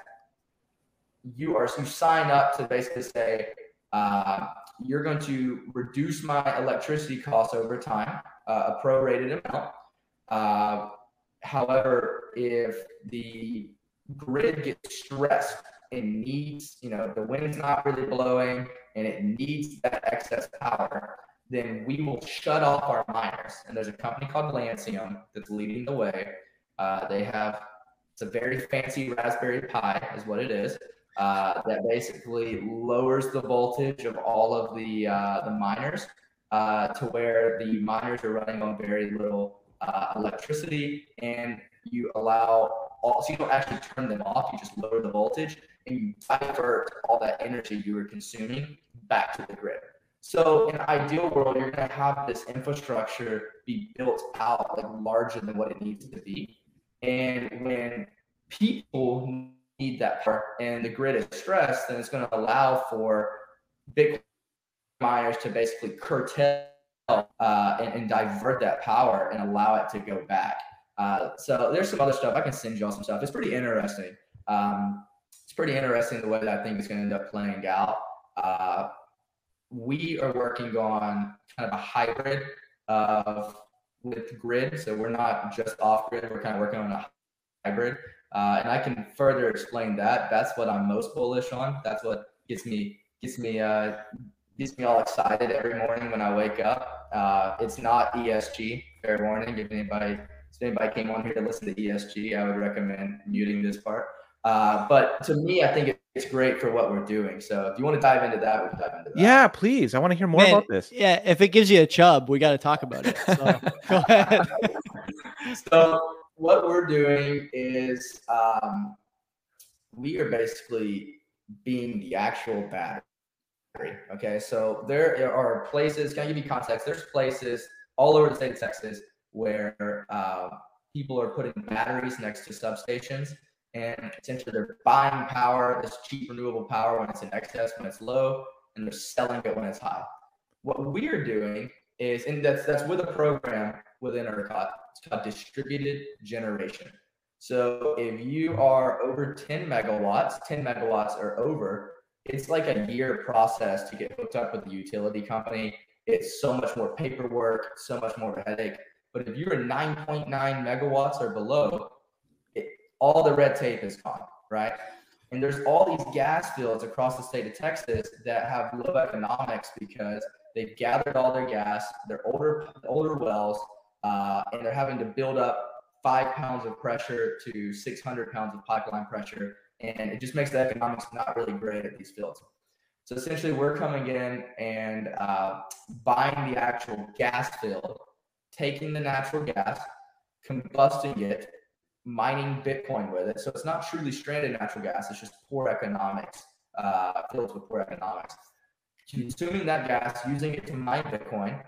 you are, you sign up to basically say, uh, you're going to reduce my electricity costs over time, uh, a prorated amount. Uh, however, if the grid gets stressed and needs, you know, the wind's not really blowing and it needs that excess power, then we will shut off our miners. And there's a company called Lancium that's leading the way. Uh, they have, it's a very fancy Raspberry Pi is what it is, uh, that basically lowers the voltage of all of the, uh, the miners uh, to where the miners are running on very little uh, electricity, and you allow all, so you don't actually turn them off, you just lower the voltage and you divert all that energy you were consuming back to the grid. So in an ideal world, you're going to have this infrastructure be built out like larger than what it needs to be. And when people need that power and the grid is stressed, then it's going to allow for Bitcoin miners to basically curtail uh, and, and divert that power and allow it to go back. Uh, so there's some other stuff. I can send you all some stuff. It's pretty interesting. Um, it's pretty interesting the way that I think it's going to end up playing out. Uh, we are working on kind of a hybrid of with grid. So we're not just off grid. We're kind of working on a hybrid. Uh, and I can further explain that. That's what I'm most bullish on. That's what gets me gets me uh, gets me all excited every morning when I wake up. Uh, it's not E S G. Fair warning. If anybody if anybody came on here to listen to E S G, I would recommend muting this part. Uh, but to me, I think it's great for what we're doing. So if you want to dive into that, we can dive into that. Yeah, please. I want to hear more Man, about this. Yeah, if it gives you a chub, we got to talk about it. So go ahead. So what we're doing is um, we are basically being the actual battery. Okay, so there are places, can I give you context? There's places all over the state of Texas where uh, people are putting batteries next to substations, and essentially they're buying power, this cheap renewable power when it's in excess, when it's low, and they're selling it when it's high. What we're doing is, and that's that's with a program within ERCOT, it's called distributed generation. So if you are over ten megawatts, ten megawatts or over, it's like a year process to get hooked up with the utility company. It's so much more paperwork, so much more of a headache. But if you're nine point nine megawatts or below, it, all the red tape is gone, right? And there's all these gas fields across the state of Texas that have low economics because they've gathered all their gas, they're older, older wells, uh, and they're having to build up five pounds of pressure to six hundred pounds of pipeline pressure. And it just makes the economics not really great at these fields. So essentially we're coming in and uh, buying the actual gas field, taking the natural gas, combusting it, mining Bitcoin with it. So it's not truly stranded natural gas. It's just poor economics, uh, fields with poor economics. Consuming that gas, using it to mine Bitcoin.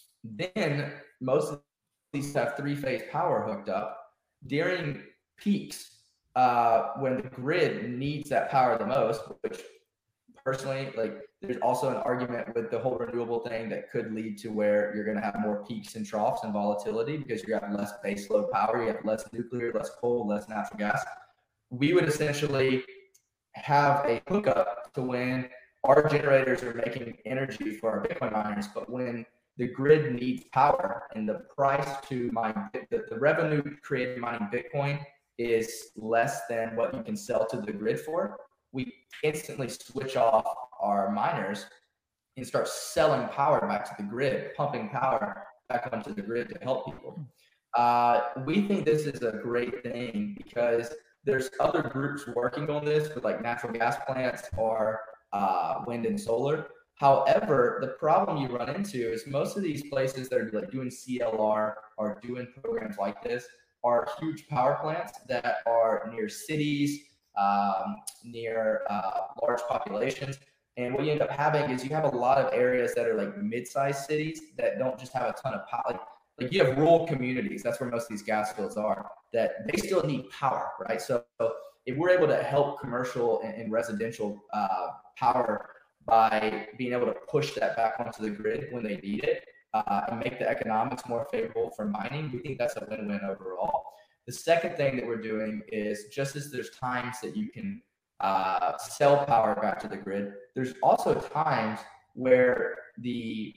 Then most of these have three-phase power hooked up. During peaks, uh, when the grid needs that power the most, which personally, like, there's also an argument with the whole renewable thing that could lead to where you're going to have more peaks and troughs and volatility because you have less baseload power, you have less nuclear, less coal, less natural gas. We would essentially have a hookup to when our generators are making energy for our Bitcoin miners, but when the grid needs power and the price to mine, the, the revenue created mining Bitcoin is less than what you can sell to the grid for, we instantly switch off our miners and start selling power back to the grid, pumping power back onto the grid to help people. Uh, we think this is a great thing because there's other groups working on this with like natural gas plants or uh, wind and solar. However, the problem you run into is most of these places that are like doing C L R or doing programs like this are huge power plants that are near cities, um, near uh, large populations. And what you end up having is you have a lot of areas that are like mid-sized cities that don't just have a ton of power. Like, like you have rural communities, that's where most of these gas fields are, that they still need power, right? So if we're able to help commercial and, and residential uh, power by being able to push that back onto the grid when they need it, uh, and make the economics more favorable for mining, we think that's a win-win overall. The second thing that we're doing is just as there's times that you can uh, sell power back to the grid, there's also times where the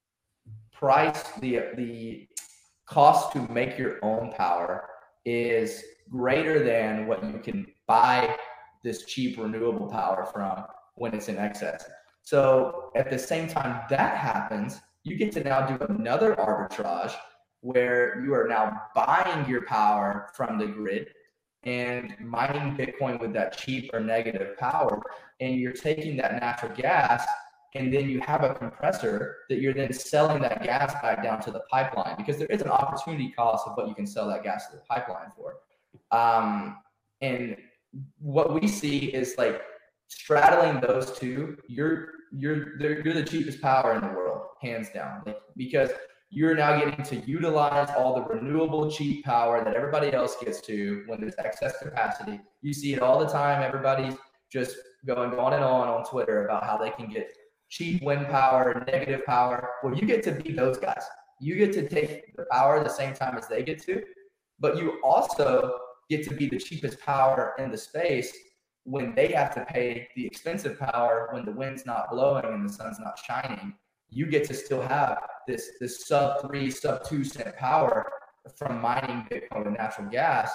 price, the, the cost to make your own power is greater than what you can buy this cheap renewable power from when it's in excess. So at the same time that happens, you get to now do another arbitrage where you are now buying your power from the grid and mining Bitcoin with that cheap or negative power. And you're taking that natural gas and then you have a compressor that you're then selling that gas back down to the pipeline because there is an opportunity cost of what you can sell that gas to the pipeline for. Um, and what we see is like straddling those two, you're you're you're the cheapest power in the world, hands down. Like, because you're now getting to utilize all the renewable cheap power that everybody else gets to when there's excess capacity. You see it all the time. Everybody's just going on and on on Twitter about how they can get cheap wind power, negative power. Well, you get to be those guys. You get to take the power at the same time as they get to, but you also get to be the cheapest power in the space when they have to pay the expensive power when the wind's not blowing and the sun's not shining. You get to still have this this sub three, sub two cent power from mining Bitcoin and natural gas.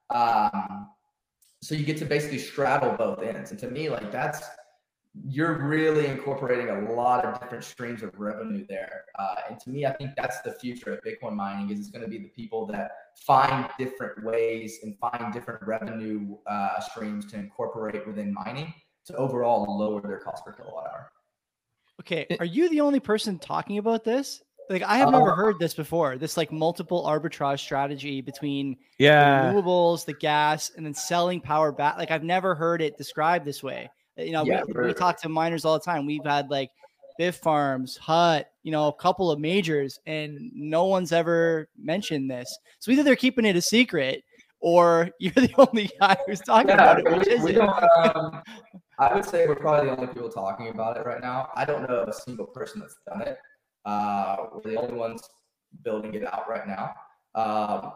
Um, so you get to basically straddle both ends. And to me, like that's, you're really incorporating a lot of different streams of revenue there. Uh, and to me, I think that's the future of Bitcoin mining is it's going to be the people that find different ways and find different revenue uh, streams to incorporate within mining to overall lower their cost per kilowatt hour. Okay, are you the only person talking about this? Like, I have uh, never heard this before. This like multiple arbitrage strategy between yeah. the renewables, the gas, and then selling power back. Like, I've never heard it described this way. You know, yeah, we, we talk to miners all the time. We've had like Bitfarms, H U T, you know, a couple of majors, and no one's ever mentioned this. So either they're keeping it a secret, or you're the only guy who's talking yeah, about it. Which we, is we it? Don't, um, I would say we're probably the only people talking about it right now. I don't know a single person that's done it. Uh, we're the only ones building it out right now. Um,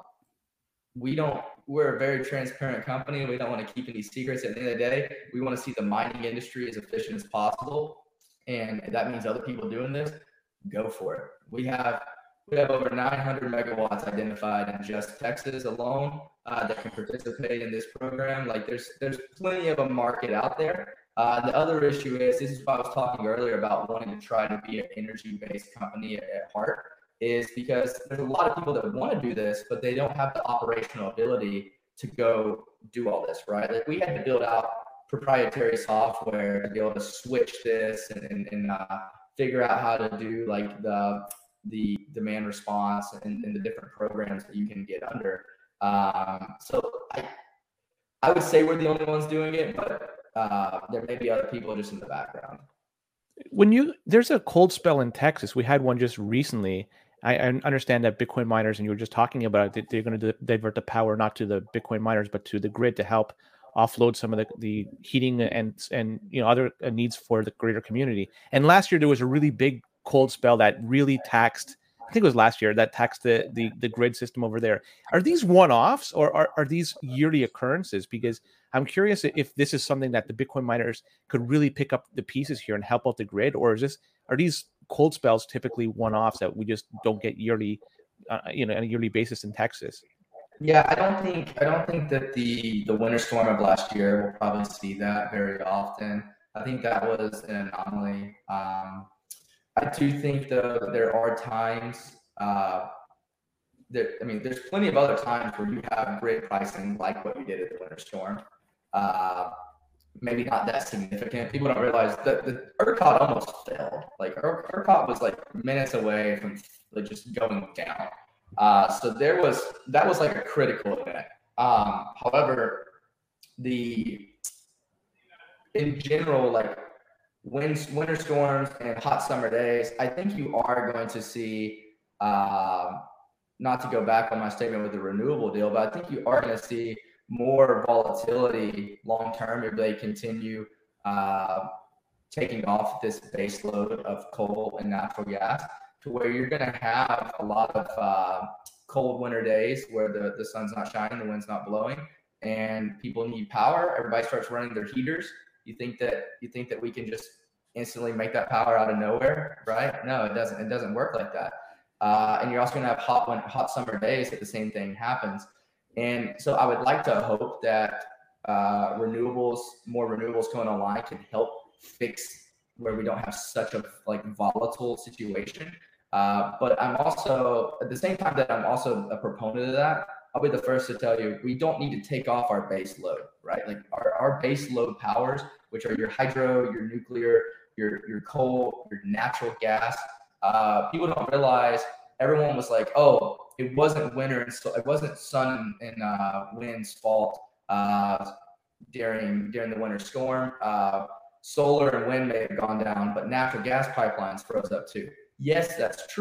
we don't, we're a very transparent company. We don't want to keep any secrets. At the end of the day, we want to see the mining industry as efficient as possible. And if that means other people doing this, go for it. We have, we have over nine hundred megawatts identified in just Texas alone uh, that can participate in this program. Like there's, there's plenty of a market out there. Uh, the other issue is, this is what I was talking earlier about wanting to try to be an energy-based company at, at heart, is because there's a lot of people that want to do this, but they don't have the operational ability to go do all this, right? Like we had to build out proprietary software to be able to switch this and, and, and uh, figure out how to do like the the demand response and, and the different programs that you can get under. Um, so I, I would say we're the only ones doing it, but uh, there may be other people just in the background. When you, there's a cold spell in Texas. We had one just recently. I, I understand that Bitcoin miners, and you were just talking about it, they're going to divert the power not to the Bitcoin miners, but to the grid to help offload some of the, the heating and and you know other needs for the greater community. And last year there was a really big cold spell that really taxed, I think it was last year, that taxed the the, the grid system over there. Are these one-offs or are, are these yearly occurrences? Because I'm curious if this is something that the Bitcoin miners could really pick up the pieces here and help out the grid, or is this, are these cold spells typically one-offs that we just don't get yearly, uh, you know, on a yearly basis in Texas? Yeah, I don't think I don't think that the the winter storm of last year will probably see that very often. I think that was an anomaly. Um, I do think though there are times uh, that I mean, there's plenty of other times where you have grid pricing like what you did at the winter storm. Uh, maybe not that significant. People don't realize that the ERCOT almost fell. Like ERCOT was like minutes away from like just going down. Uh, so there was, that was like a critical event. Um, however, the, in general, like wind, winter storms and hot summer days, I think you are going to see, uh, not to go back on my statement with the renewable deal, but I think you are going to see more volatility long-term if they continue uh, taking off this base load of coal and natural gas, to where you're going to have a lot of uh, cold winter days where the, the sun's not shining, the wind's not blowing, and people need power. Everybody starts running their heaters. You think that you think that we can just instantly make that power out of nowhere, right? No, it doesn't. It doesn't work like that. Uh, and you're also going to have hot winter, hot summer days that the same thing happens. And so I would like to hope that uh, renewables, more renewables coming online can help fix where we don't have such a like volatile situation. Uh, but I'm also, at the same time that I'm also a proponent of that, I'll be the first to tell you, we don't need to take off our base load, right? Like our, our base load powers, which are your hydro, your nuclear, your, your coal, your natural gas. Uh, people don't realize, everyone was like, oh, it wasn't winter, and so it wasn't sun and uh, wind's fault uh, during, during the winter storm. Uh, solar and wind may have gone down, but natural gas pipelines froze up too. Yes, that's true,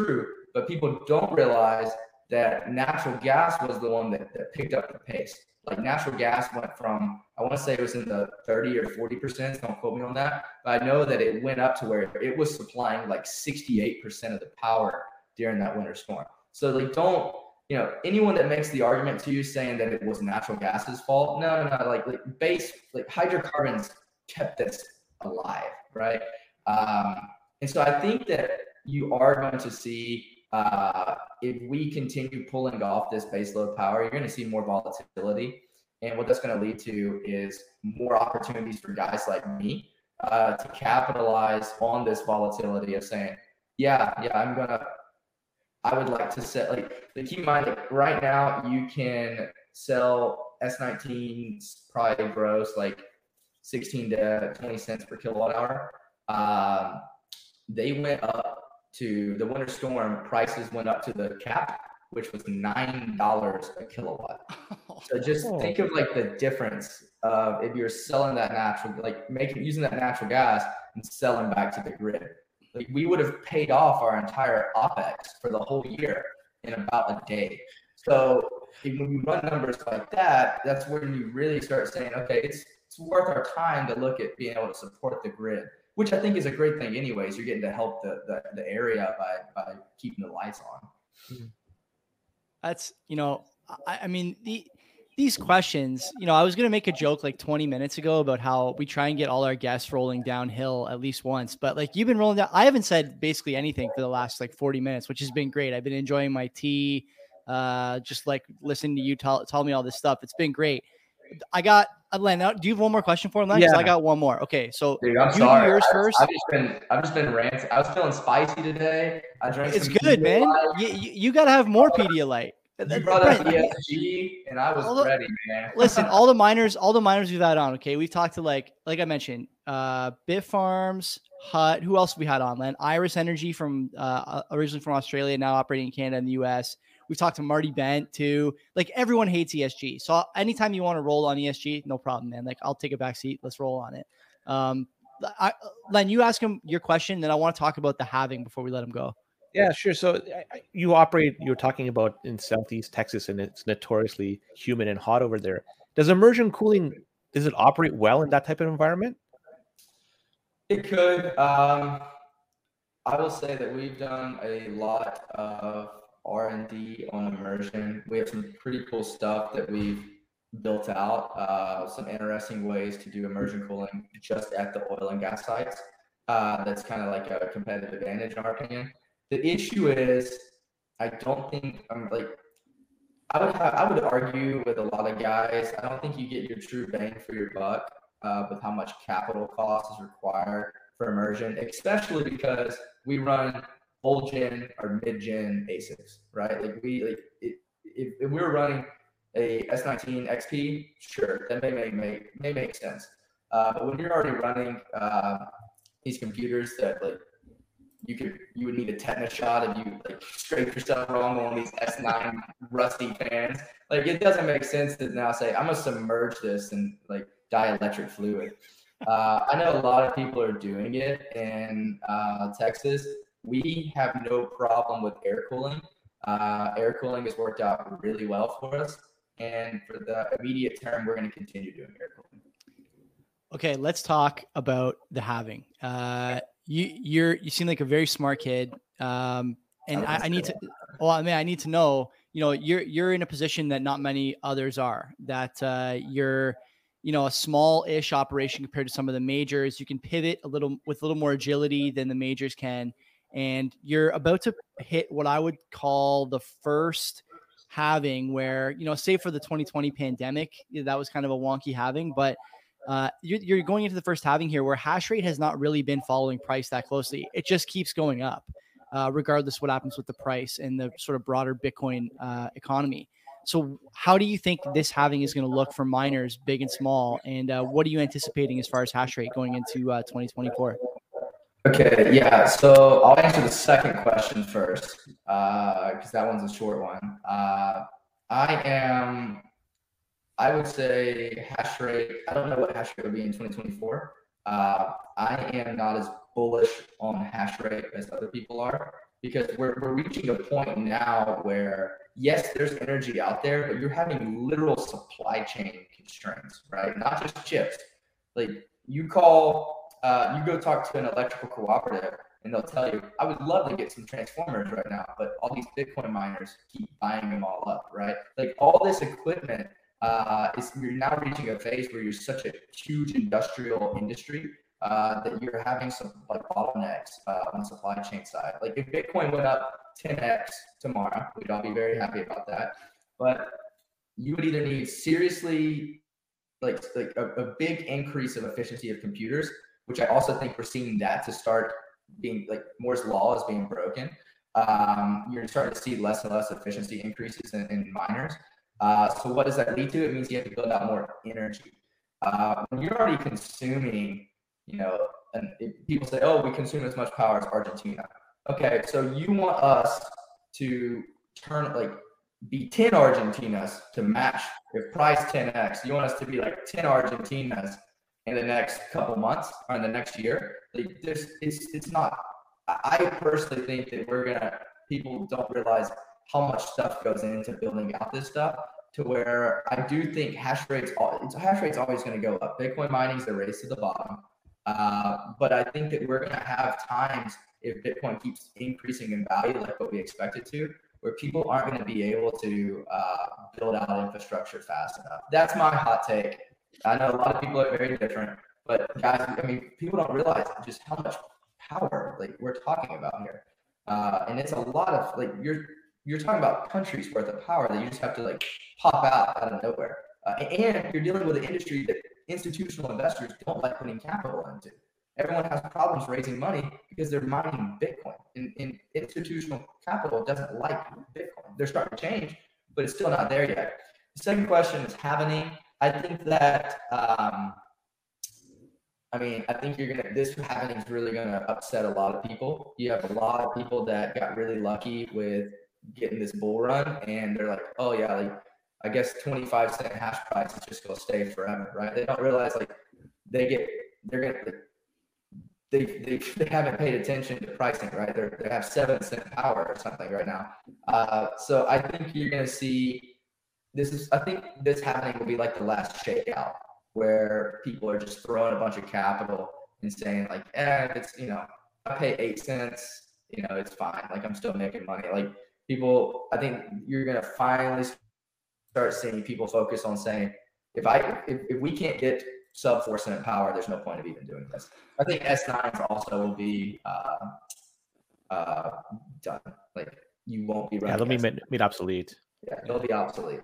but people don't realize that natural gas was the one that, that picked up the pace. Like natural gas went from, I want to say it was in the thirty or forty percent, don't quote me on that, but I know that it went up to where it was supplying like sixty-eight percent of the power during that winter storm. So like, don't, you know, anyone that makes the argument to you saying that it was natural gas's fault, no, no, no, like, like base, like hydrocarbons kept this alive, right? Um, and so I think that you are going to see, uh, if we continue pulling off this baseload power, you're going to see more volatility. And what that's going to lead to is more opportunities for guys like me uh, to capitalize on this volatility of saying, yeah, yeah, I'm going to, I would like to set, like, like keep in mind, like right now you can sell S nineteens probably gross like sixteen to twenty cents per kilowatt hour. Um, they went up to the winter storm, prices went up to the cap, which was nine dollars a kilowatt. So just oh. think of like the difference of if you're selling that natural, like making, using that natural gas and selling back to the grid. Like we would have paid off our entire OPEX for the whole year in about a day. So if, when you run numbers like that, that's when you really start saying, okay, it's it's worth our time to look at being able to support the grid, which I think is a great thing anyways. You're getting to help the the, the area by by keeping the lights on. That's, you know, I, I mean, the these questions, you know, I was going to make a joke like twenty minutes ago about how we try and get all our guests rolling downhill at least once, but like you've been rolling down. I haven't said basically anything for the last like forty minutes, which has been great. I've been enjoying my tea, uh, just like listening to you tell, tell me all this stuff. It's been great. I got, Len, do you have one more question for him, Len? Yeah. I got one more. Okay. So Dude, I'm you sorry. do yours I, first. I've just been, I've just been ranting. I was feeling spicy today. I drank It's some good, man. You, you, you got to have more Pedialyte. You brought up E S G, and I was the, ready, man. Listen, all the miners, all the miners we've had on. Okay, we've talked to like, like I mentioned, uh, Bitfarms, H U T. Who else have we had on? Len? Iris Energy from uh, originally from Australia, now operating in Canada and the U S. We've talked to Marty Bent too. Like everyone hates E S G, so anytime you want to roll on E S G, no problem, man. Like I'll take a back seat. Let's roll on it. Um, I, Len, you ask him your question, then I want to talk about the halving before we let him go. Yeah, sure. So you operate, you're talking about in Southeast Texas, and it's notoriously humid and hot over there. Does immersion cooling, does it operate well in that type of environment? It could. Um, I will say that we've done a lot of R and D on immersion. We have some pretty cool stuff that we've built out, uh, some interesting ways to do immersion cooling just at the oil and gas sites. Uh, that's kind of like a competitive advantage in our opinion. The issue is, I don't think I'm like, I would have, I would argue with a lot of guys. I don't think you get your true bang for your buck uh, with how much capital cost is required for immersion, especially because we run old gen or mid gen A S I Cs, right? Like we like it, if, if we were running a S nineteen X P, sure, that may make make may make sense. Uh, but when you're already running uh, these computers that like. You could, you would need a tetanus shot if you like scrape yourself wrong on these S nine rusty fans. Like it doesn't make sense to now say I'm gonna submerge this in like dielectric fluid. Uh, I know a lot of people are doing it in uh, Texas. We have no problem with air cooling. Uh, air cooling has worked out really well for us, and for the immediate term, we're going to continue doing air cooling. Okay, let's talk about the halving. Uh, You you're you seem like a very smart kid, um, and I, I need to. Well, I mean, I need to know. You know, you're you're in a position that not many others are. That uh, you're, you know, a small-ish operation compared to some of the majors. You can pivot a little with a little more agility than the majors can, and you're about to hit what I would call the first halving, where you know, say for the twenty twenty pandemic, that was kind of a wonky halving, but. Uh, you're, you're going into the first halving here where hash rate has not really been following price that closely. It just keeps going up, uh, regardless what happens with the price and the sort of broader Bitcoin uh, economy. So how do you think this halving is going to look for miners, big and small? And uh, what are you anticipating as far as hash rate going into uh, twenty twenty-four? Okay, yeah. So I'll answer the second question first, because uh, that one's a short one. Uh, I am... I would say hash rate, I don't know what hash rate will be in twenty twenty-four. Uh, I am not as bullish on hash rate as other people are. because we're, we're reaching a point now where, yes, there's energy out there, but you're having literal supply chain constraints, right? Not just chips. Like you call, uh, you go talk to an electrical cooperative and they'll tell you, I would love to get some transformers right now, but all these Bitcoin miners keep buying them all up, right? Like all this equipment, uh, is you're now reaching a phase where you're such a huge industrial industry uh, that you're having some like bottlenecks uh, on the supply chain side. Like if Bitcoin went up ten X tomorrow, we'd all be very happy about that. But you would either need seriously like, like a, a big increase of efficiency of computers, which I also think we're seeing that to start being like Moore's law is being broken. Um, you're starting to see less and less efficiency increases in, in miners. Uh, so what does that lead to? It means you have to build out more energy. Uh, when you're already consuming, you know, and it, people say, oh, we consume as much power as Argentina. Okay, so you want us to turn like be ten Argentinas to match if price ten X. You want us to be like ten Argentinas in the next couple months or in the next year. Like this, it's it's not. I personally think that we're gonna. People don't realize how much stuff goes into building out this stuff. To where I do think hash rates, hash rate's always going to go up. Bitcoin mining is a race to the bottom, uh, but I think that we're going to have times if Bitcoin keeps increasing in value, like what we expect it to, where people aren't going to be able to uh, build out infrastructure fast enough. That's my hot take. I know a lot of people are very different, but guys, I mean, people don't realize just how much power like we're talking about here, uh, and it's a lot of like you're. You're talking about countries worth of power that you just have to like pop out out of nowhere. Uh, and you're dealing with an industry that institutional investors don't like putting capital into. Everyone has problems raising money because they're mining Bitcoin. And, and institutional capital doesn't like Bitcoin. They're starting to change, but it's still not there yet. The second question is happening. I think that, um, I mean, I think you're gonna. This happening is really gonna upset a lot of people. You have a lot of people that got really lucky with getting this bull run, and they're like, oh yeah, like I guess twenty-five cent hash price is just gonna stay forever, right? They don't realize like they get they're gonna like, they they they haven't paid attention to pricing, right? They're they have seven cent power or something right now. Uh, so I think you're gonna see this is I think this happening will be like the last shakeout where people are just throwing a bunch of capital and saying like, eh, it's you know I pay eight cents, you know it's fine, like I'm still making money, like. People, I think you're gonna finally start seeing people focus on saying, if I if, if we can't get sub four cent power, there's no point of even doing this. I think S nines also will be uh, uh, done. Like you won't be running. Yeah, they'll be made, made obsolete. Yeah, they'll be obsolete.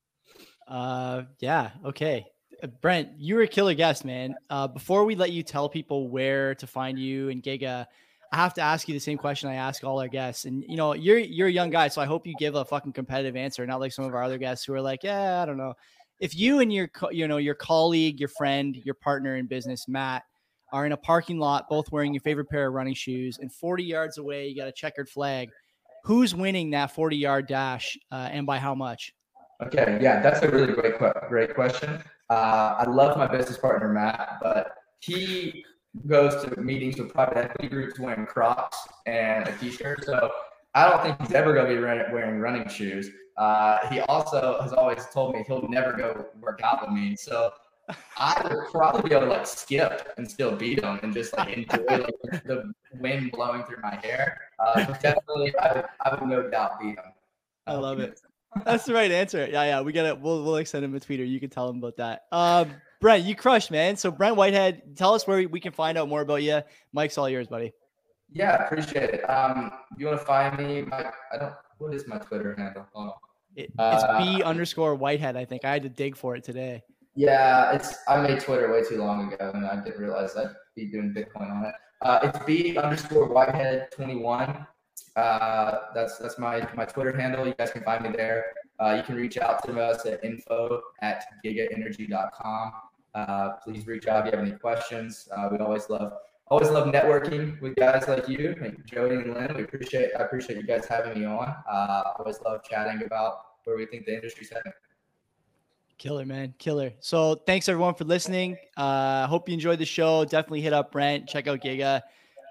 Uh, yeah. Okay. Uh, Brent, you were a killer guest, man. Uh, before we let you tell people where to find you and Giga, I have to ask you the same question I ask all our guests. And, you know, you're, you're a young guy, so I hope you give a fucking competitive answer, not like some of our other guests who are like, yeah, I don't know. If you and your, co- you know, your colleague, your friend, your partner in business, Matt, are in a parking lot, both wearing your favorite pair of running shoes, and forty yards away, you got a checkered flag, who's winning that forty yard dash uh, and by how much? Okay. Yeah, that's a really great, great question. Uh, I love my business partner, Matt, but he goes to meetings with private equity groups wearing Crocs and a t-shirt. So I don't think he's ever going to be wearing running shoes. Uh, he also has always told me he'll never go work out with me. So I would probably be able to like skip and still beat him and just like enjoy like the wind blowing through my hair. Uh, definitely, I would, I would no doubt beat him. I love it. That's the right answer. Yeah, yeah. We got it. We'll we'll extend him a tweeter. You can tell him about that. Um, Brent, you crushed, man. So Brent Whitehead, tell us where we can find out more about you. Mike's all yours, buddy. Yeah, appreciate it. Um, if you want to find me, my, I don't. What is my Twitter handle? Oh. It, it's uh, B underscore Whitehead. I think I had to dig for it today. Yeah, it's. I made Twitter way too long ago, and I didn't realize I'd be doing Bitcoin on it. Uh, it's B underscore Whitehead twenty-one. Uh, that's that's my my Twitter handle. You guys can find me there. Uh, you can reach out to us at info at gigaenergy dot com. Uh, please reach out if you have any questions. Uh, we always love always love networking with guys like you, like Jody and Lynn. We appreciate I appreciate you guys having me on. Uh, always love chatting about where we think the industry's heading. Killer, man. Killer. So thanks everyone for listening. Uh, hope you enjoyed the show. Definitely hit up Brent. Check out Giga.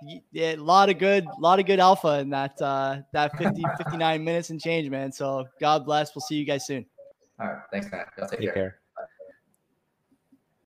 yeah, a lot of good, lot of good alpha in that uh, that fifty, fifty-nine minutes and change, man. So God bless. We'll see you guys soon. All right. Thanks, Matt. Y'all take, Take care. care.